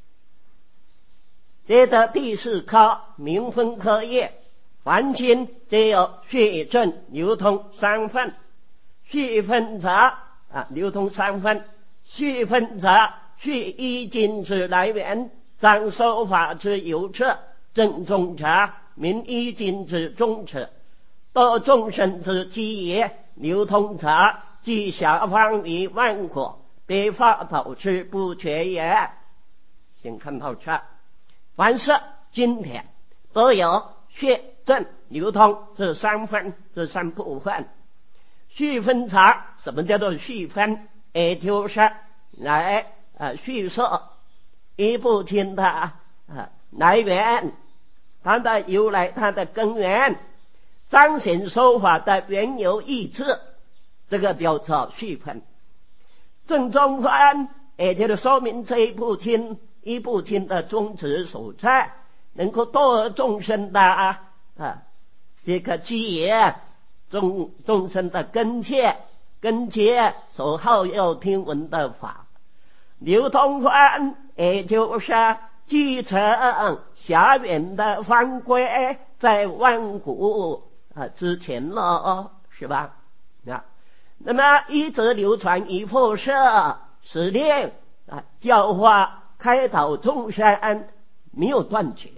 接着第四科明分科业，凡经皆有序正流通三分，序分则啊流通三分，序分则序一经之来源，张说法之由彻，正中察明一经之中彻，多众生之基业，流通察即下方于万国，别法导致不缺也。先看到这，凡是经典都有序正流通这三分，这三部分。序分察，什么叫做序分？也就是来呃叙述一部经的啊来源，它的由来，它的根源，彰显说法的缘由意志，这个叫做序分。正中分也就是说明这一部经一部经的宗旨所在，能够度众生的啊啊这个基业，众众生的根切根结所好要听闻的法。流通分也就是继承狭远的方规，在万古啊之前了，是吧？啊，那么一直流传于后世，使令啊教化开导众生没有断绝。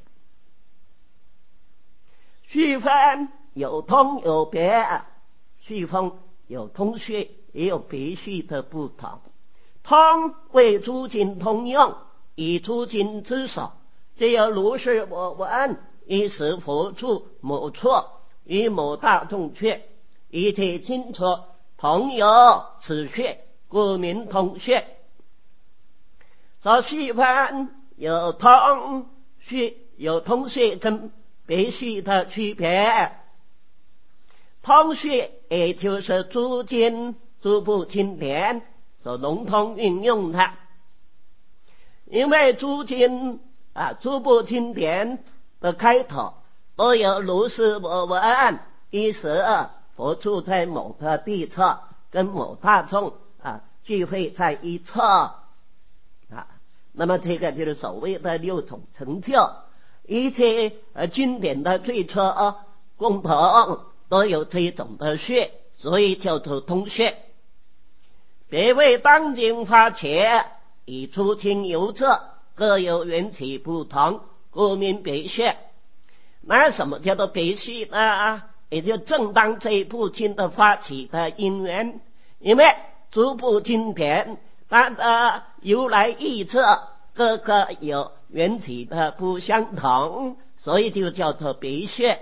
序分有通有别，序分有通序也有别序的不同。通为诸经通用，以诸经之首，只有如是我闻，一时佛处某处，与某大众却，一切清楚，同有此穴，故名通穴。所序分有通序有通序跟别序的区别。通序也就是诸经诸部经典所笼统运用的，因为诸经啊诸部经典的开头都有如是我闻，一时佛住在某个地侧，跟某大众啊聚会在一侧啊，那么这个就是所谓的六种成就。一切呃经典的最初啊共同都有这种的穴，所以叫做通穴。别为当今发切，以诸经由这，各有缘起不同，故名别穴。那什么叫做别序呢？也就正当这一部经的发起的因缘，因为诸部经典它的由来意志各个有缘起的不相同，所以就叫做别穴。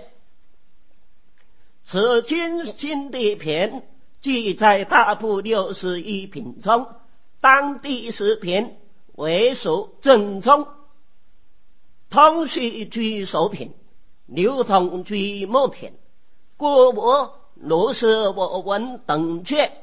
此经经地品记在大部六十一品中，当第十品为属正宗，通序居首品，流通居末品，故无如是我闻等卷。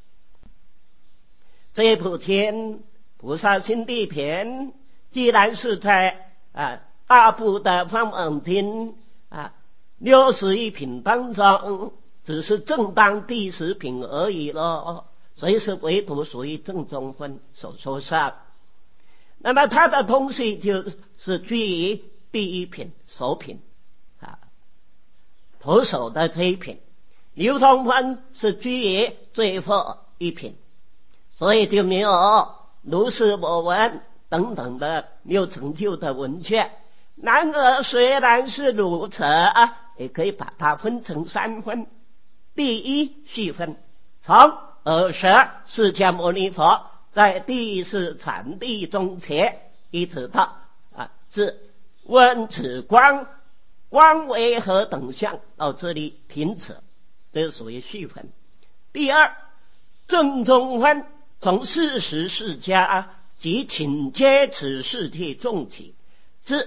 这部经菩萨心地品既然是在啊大部的方门经啊六十一品当中，只是正当第十品而已咯，所以是唯独属于正宗分所说上。那么它的通序就是居于第一品首品啊，头首的这一品。流通分是居于最后一品，所以就没有如是我闻等等的没有成就的文卷。然而虽然是如此啊，也可以把它分成三分。第一序分，从尔时释迦牟尼佛在第四禅地中前，一直到啊至问此光光为何等相，到这里停止，这属于序分。第二正宗分，从事实释迦及请接此世界众起，至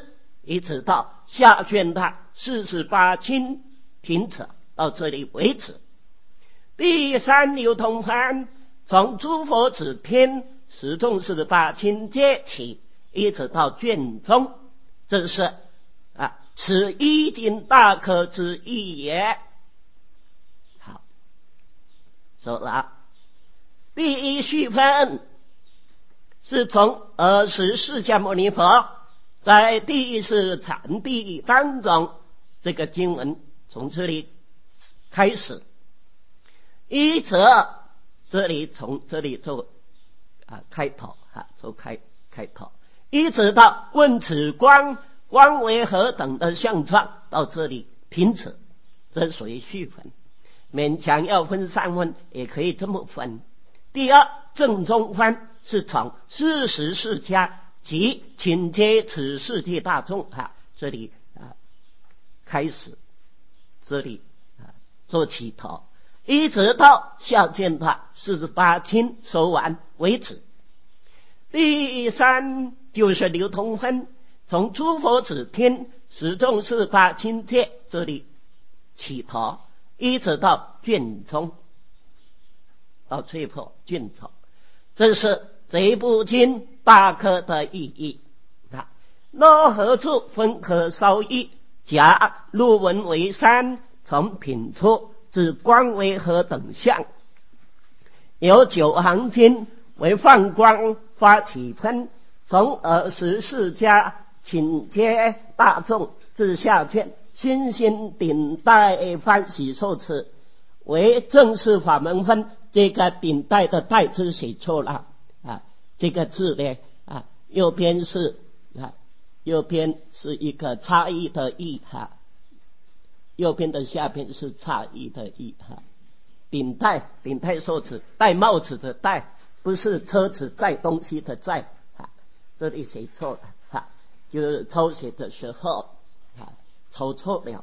一直到下卷的四十八经停止到这里为止。第三流通番从诸佛指天十众四十八经节起，一直到卷中，这是啊，此一经大科之一也。好，说了第一序分是从二十释迦牟尼佛在第四禅地当中，这个经文从这里开始，一直这里从这里做啊开头啊做开开头，一直到问此光光为何等的相状，到这里停止，这属于序分。勉强要分三分也可以这么分。第二正中分是从四十释迦及请接此世界大众啊，这里啊开始，这里啊做起头，一直到下卷的四十八经说完为止。第三就是流通分，从诸佛指天十众四十八经界这里起头，一直到卷中，到最后卷中，这是这一部经大科的意义啊。若何处分可稍异？假入文为三，从品出至光为何等相，有九行经为放光发起分，从二十释迦请接大众至下卷心心顶戴欢喜受持为正式法门分。这个顶戴的戴字写错了啊，这个字呢啊，右边是啊，右边是一个差异的异哈，右边的下边是差异的异哈。顶戴顶戴受持，戴帽子的戴，不是车子载东西的载啊，这里写错了哈，就是抄写的时候啊抄错了，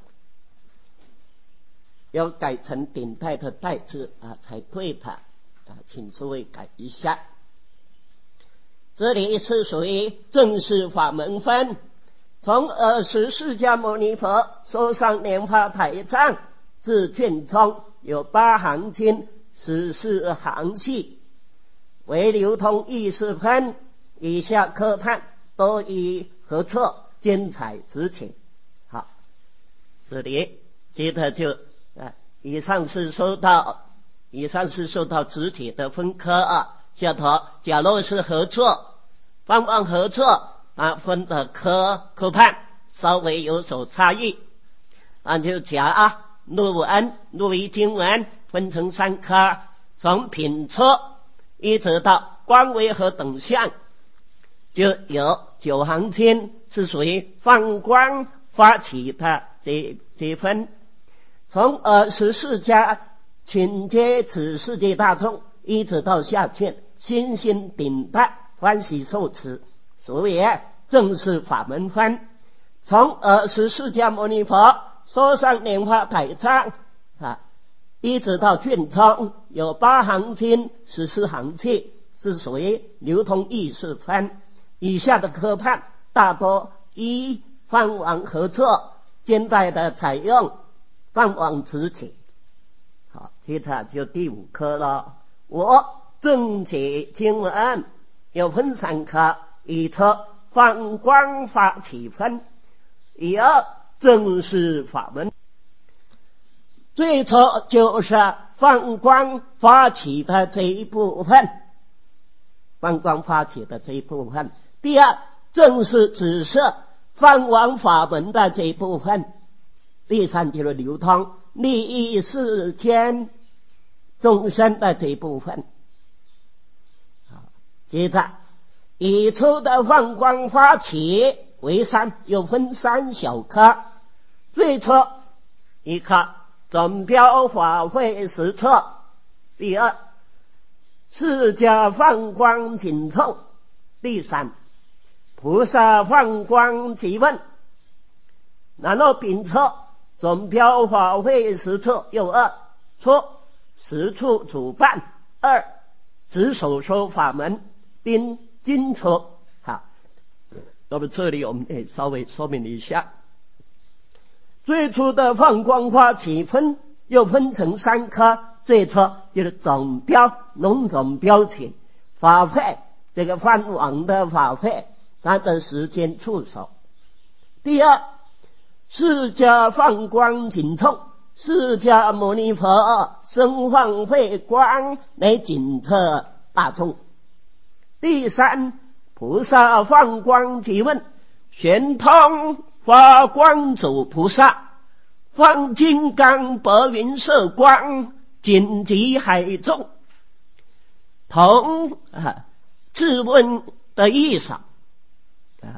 要改成顶戴的戴字啊才对的啊，请诸位改一下。这里是属于正式法门分，从二十释迦牟尼佛说上莲花台上至卷中，有八行经十四行气为流通意识分。以下科判都以合错兼采执请。好，这里接着就啊，以上是说到以上是说到执体的分科啊。下头假若是合错，方方合错啊，分的科科判稍微有所差异啊，就假啊入文入为经文分成三科，从品错一直到光为何等相，就有九行经是属于放光发起的这这分。从二十释迦请接此世界大众，一直到下卷心心顶戴欢喜受持，所以正是法门分。从二十释迦牟尼佛说上莲花台上啊，一直到卷中有八行经十四行气，是属于流通意识分。以下的科判大多依放王合作兼带的采用放王执体。好，接着就第五科了。我正解经文有分三科，一科放光发起分，以二正式法门。最初就是放光发起的这一部分，放光发起的这一部分。第二正是指示放光法门的这一部分。第三就是流通利益世间众生的这一部分。接着以初的放光发起为三，又分三小科。最初一科总标法会实测，第二释迦放光紧凑，第三菩萨放光即问。然后丙测总标法会实测又二，初实处主办，二直手说法门丁金出。好， 那么这里我们也稍微说明一下，最初的放光花起分又分成三科，最初就是总标、农总标起法会，这个梵王的法会，它的时间处手。第二，释迦放光紧冲，释迦牟尼佛身放慧光来警测大众。第三，菩萨放光即问，玄通发光主菩萨放金刚白云色光，紧急海众，同啊质问的意思啊，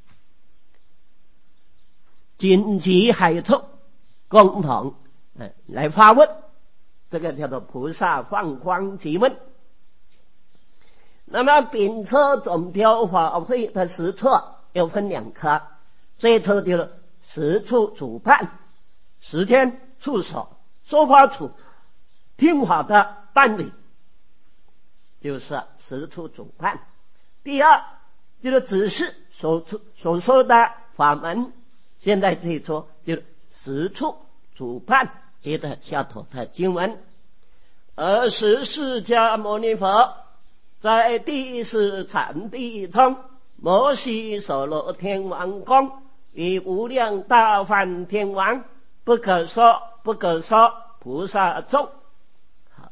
紧急海众共同呃来发问，这个叫做菩萨放光即问。那么丙测总标法会的时测又分两科，最初就是时处主办，时间处所，说法处听法的办理，就是时处主办。第二就是指示所所说的法门，现在这一说就是时处主办。接着下头的经文，尔时释迦牟尼佛在第四禅地中，摩悉所罗天王宫，与无量大梵天王不可说不可说菩萨众。好，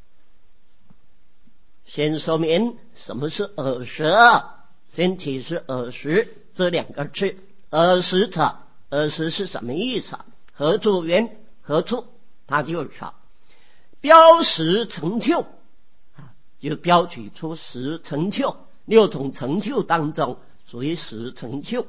先说明什么是尔时，先提示尔时这两个字。尔时者，尔时是什么意思？何处缘何处？它就是说标识成就，就标举出十成就，六种成就当中属于十成就。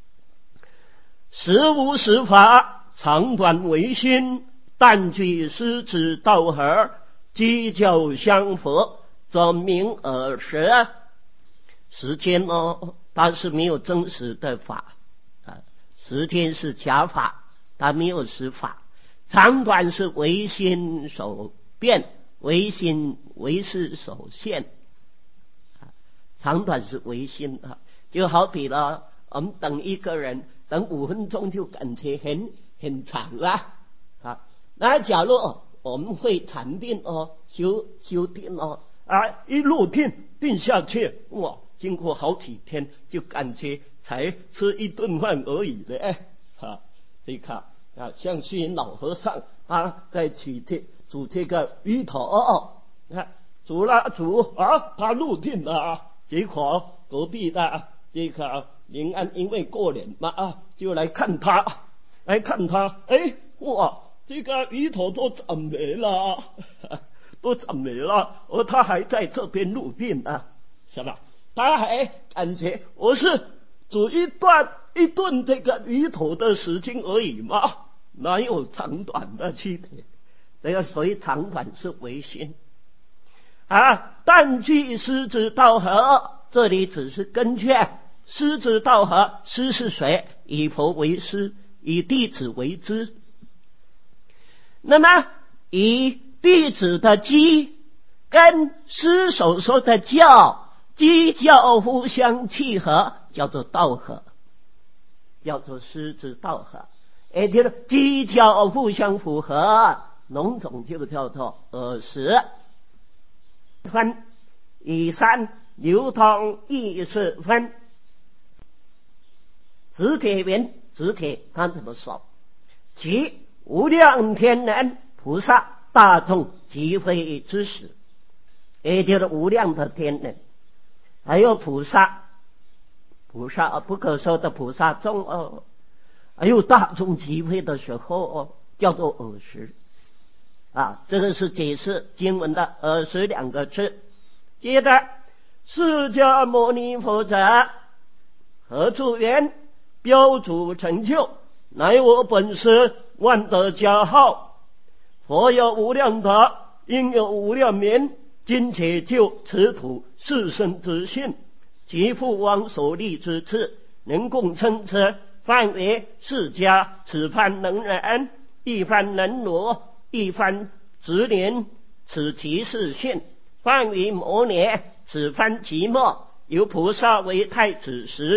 实无实法，长短为心，但具师之道合，机教相符，则名尔时。时间哦，它是没有真实的法啊，时间是假法，它没有实法。长短是唯心所变，唯心唯事所现，长短是唯心的。就好比了，我们等一个人等五分钟就感觉很很长啊啊！那假如我们会禅定哦，修修定哦啊，一路定定下去，哇，经过好几天就感觉才吃一顿饭而已的哎啊，这个啊，像虚云老和尚他在取这煮这个鱼头哦，啊，煮了煮啊，他入定了啊，结果隔壁的这个临安因为过年嘛啊，就来看他，来看他，哎哇，这个鱼头都长没了，都长没了，而他还在这边入定啊，是吧？他还感觉我是煮一段一顿这个鱼头的时间而已嘛，哪有长短的区别？这个所以长短是唯心啊。但具师之道合，这里只是根据师之道合。师是谁？以佛为师，以弟子为师。那么以弟子的机跟师所说的教，机教互相契合，叫做道合，叫做师之道合。也就是机教互相符合，农种就叫做尔时。分以三流通意识分。直铁云，直铁他怎么说？即无量天人菩萨大众集会之时，也就是无量的天人，还有菩萨，菩萨不可说的菩萨众哦，还有大众集会的时候哦，叫做尔时啊。这个是解释经文的尔时两个字。接着释迦牟尼佛者，何处缘标主成就，乃我本师万德家号。佛有无量德，应有无量名，今且就此土世生之性，及父王所立之次，能共称之，范为释迦。此番能人，一番能罗，一番直年，此即是性。范为摩尼，此番即末。由菩萨为太子时，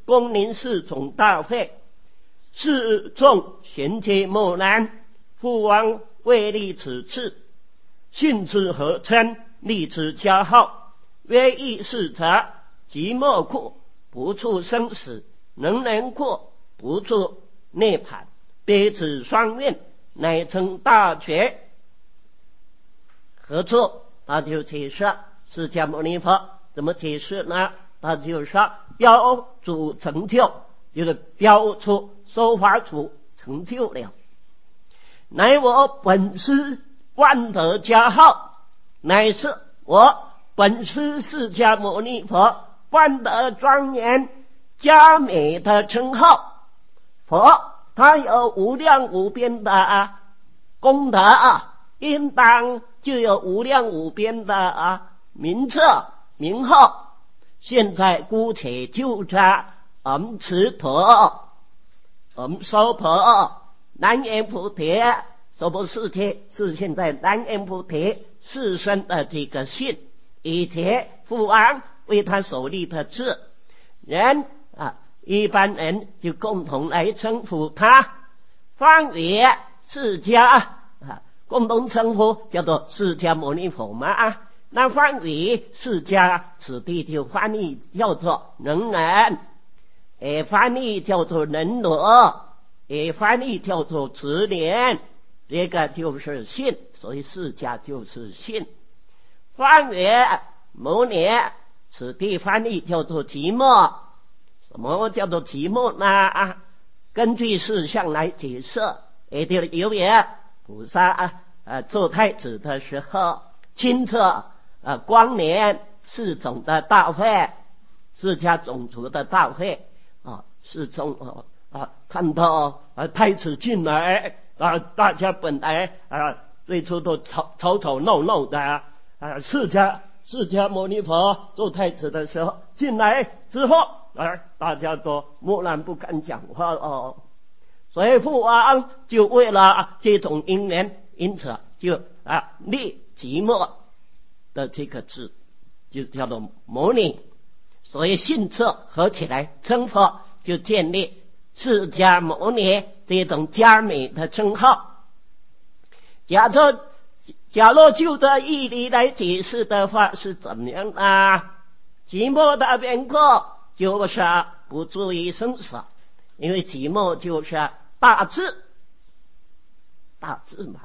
恭临四种大会，示众贤皆莫难。父王为立此次，信之合称，立之加号，曰义士者，即莫过，不处生死，能能过，不处涅槃，悲子双运，乃成大觉。何处？他就解释释迦牟尼佛怎么解释呢？他就说标主成就，就是标出说法主成就了。乃我本师万德加号，乃是我本师释迦牟尼佛万德庄严加美的称号。佛他有无量无边的功德啊，应当就有无量无边的啊名册名号。现在姑且就着我们持陀，我们娑婆南阎菩提，娑婆世界是现在南阎菩提世身的这个信，以及父王为他所立的志，人啊一般人就共同来称呼他，方语释迦啊，共同称呼叫做释迦牟尼佛嘛啊。那翻译释迦，此地就翻译叫做能人，也翻译叫做能罗，也翻译叫做慈怜，这个就是信，所以释迦就是信。翻译牟尼，此地翻译叫做寂寞。什么叫做寂寞呢？根据事项来解释，也就有也菩萨啊，啊做太子的时候，亲自啊，光年四种的大会，释迦种族的大会啊，是从啊看到啊太子进来啊，大家本来啊最初都吵吵吵闹闹的啊，释迦释迦牟尼佛做太子的时候进来之后啊，大家都默然不敢讲话哦。所以父王就为了这种因缘，因此就啊立寂寞的这个字就叫做牟尼，所以信册合起来称佛，就建立释迦牟尼这种加美的称号。假如假如就这义理来解释的话是怎么样啊？寂寞的缘故就是不注意生死，因为寂寞就是大智，大智嘛，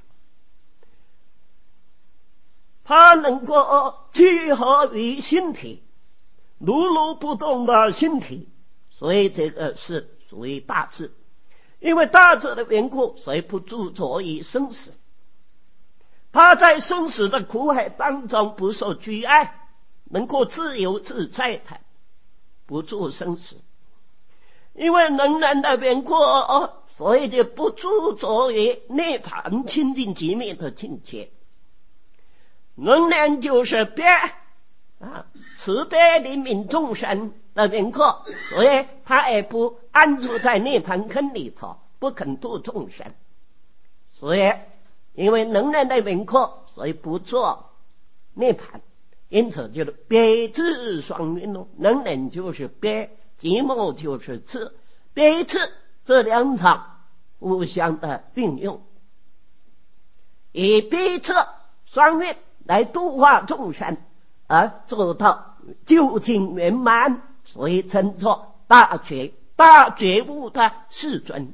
它能够聚合于心体，如如不动的心体，所以这个是属于大智。因为大智的缘故，所以不执着于生死，他在生死的苦海当中不受拘碍，能够自由自在的不住生死。因为能人的缘故，所以就不执着于涅槃清净寂灭的境界。能人就是悲啊，慈悲怜悯众生的缘故，所以他也不安住在涅槃坑里头，不肯度众生。所以因为能人的缘故，所以不做涅槃，因此就是悲智双运哦。能人就是悲，寂寞就是智，悲智这两场互相的运用，以悲智双运来度化众生，而做到究竟圆满，所以称作大觉大觉悟的世尊。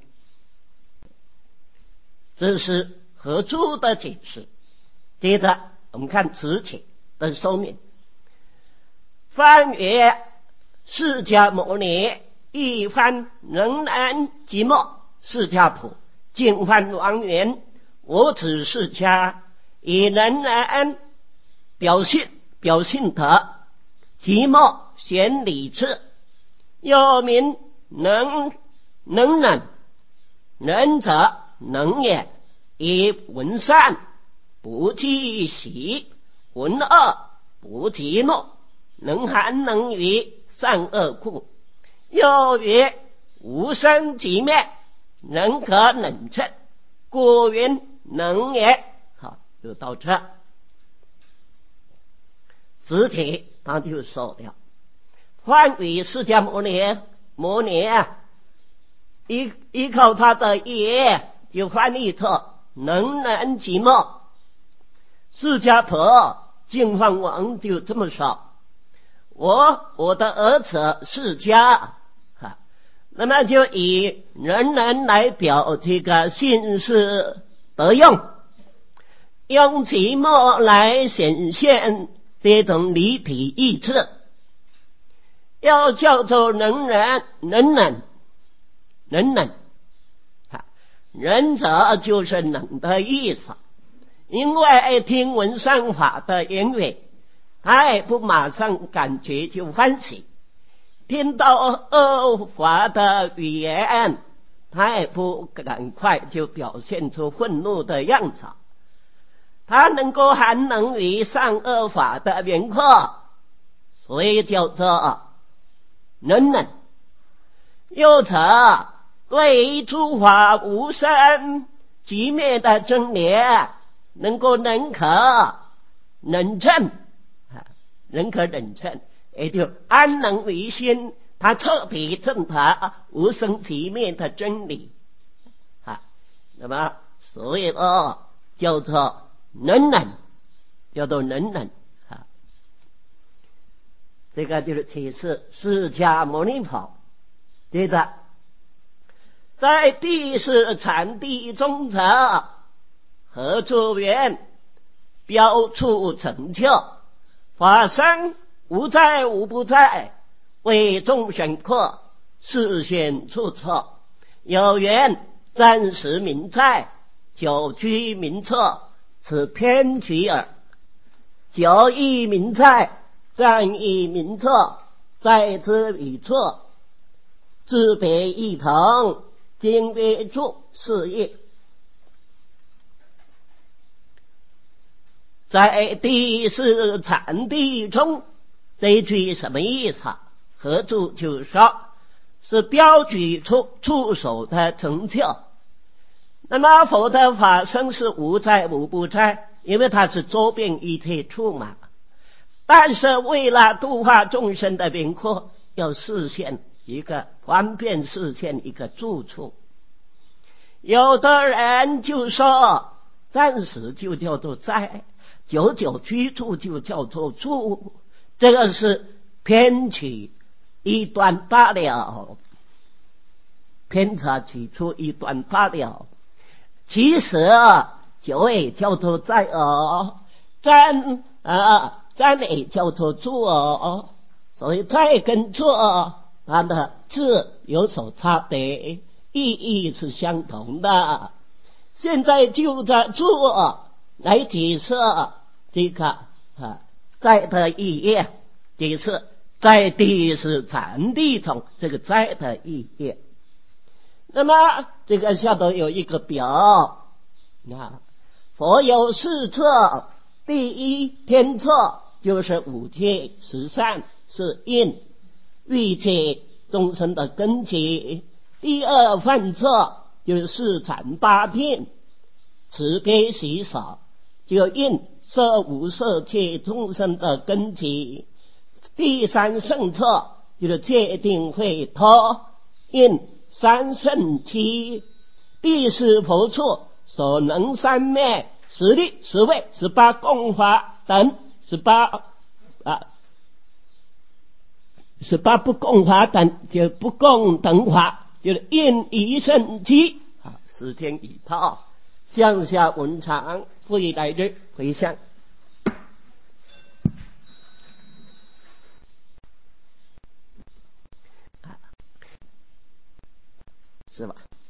这是合诸的解释。接着我们看此解的说明。翻阅释迦牟尼一番仍然寂寞，释迦谱净翻王源，我只释迦以仍然表现表现德寂寞显理智，又名能能忍，忍者能也，以闻善不积喜，闻恶不积怒，能含能于善恶故，又曰无生即灭，人可冷称，故云能也。好，就到这。子体他就说了，梵语释迦牟尼摩尼啊，依依靠他的业，就翻译成能人寂寞。释迦婆净饭王就这么说：我我的儿子释迦，哈，那么就以人人来表这个信是得用，用寂寞来显现这种离体意志，要叫做能人，能人，能人，哈，仁者就是能的意思。因为听闻善法的言语，他也不马上感觉就欢喜；听到恶法的语言，他也不赶快就表现出愤怒的样子。他能够含能于善恶法的缘故，所以叫做能人。又者对于诸法无生寂灭的真理，能够能可忍正，能可忍正，也就安能为心，他彻底证他无生寂灭的真理啊。那么所以哦，叫做能忍，叫做能忍啊。这个就是启示释迦牟尼佛。接着在第四禅地中者，合作缘标处成就，法身无在无不在，为众选课，视现处错，有缘暂时名在，久居名错，此偏曲耳。久亦名在，暂亦名错，在之与错，知别异同，经别处是义。在第四禅地中，这一句什么意思？合注就说是标举出触手的成就。那么佛的法身是无在无不在，因为它是周遍一切处嘛。但是为了度化众生的缘故，要示现一个方便示现一个住处。有的人就说暂时就叫做在，久久居住就叫做住，这个是偏取一端罢了，偏差取出一端罢了。其实久也叫做在哦，暂啊暂也叫做住哦，所以在跟住它的字有所差别，意义是相同的。现在就在住来解释这个啊在的意义，解释在地是禅地中这个在的意义。那么这个下头有一个表啊，佛有四册，第一天册就是五戒十善是因欲界众生的根基，第二梵册就是四禅八定慈悲喜舍，就因色无色界众生的根基，第三圣册就是戒定慧脱，因三圣七，第四佛处所能三昧十力十位十八共法等十八啊十八不共法等，就不共等法，就是因一圣七啊，十天一套，向下文长，不以来日回向。是吧？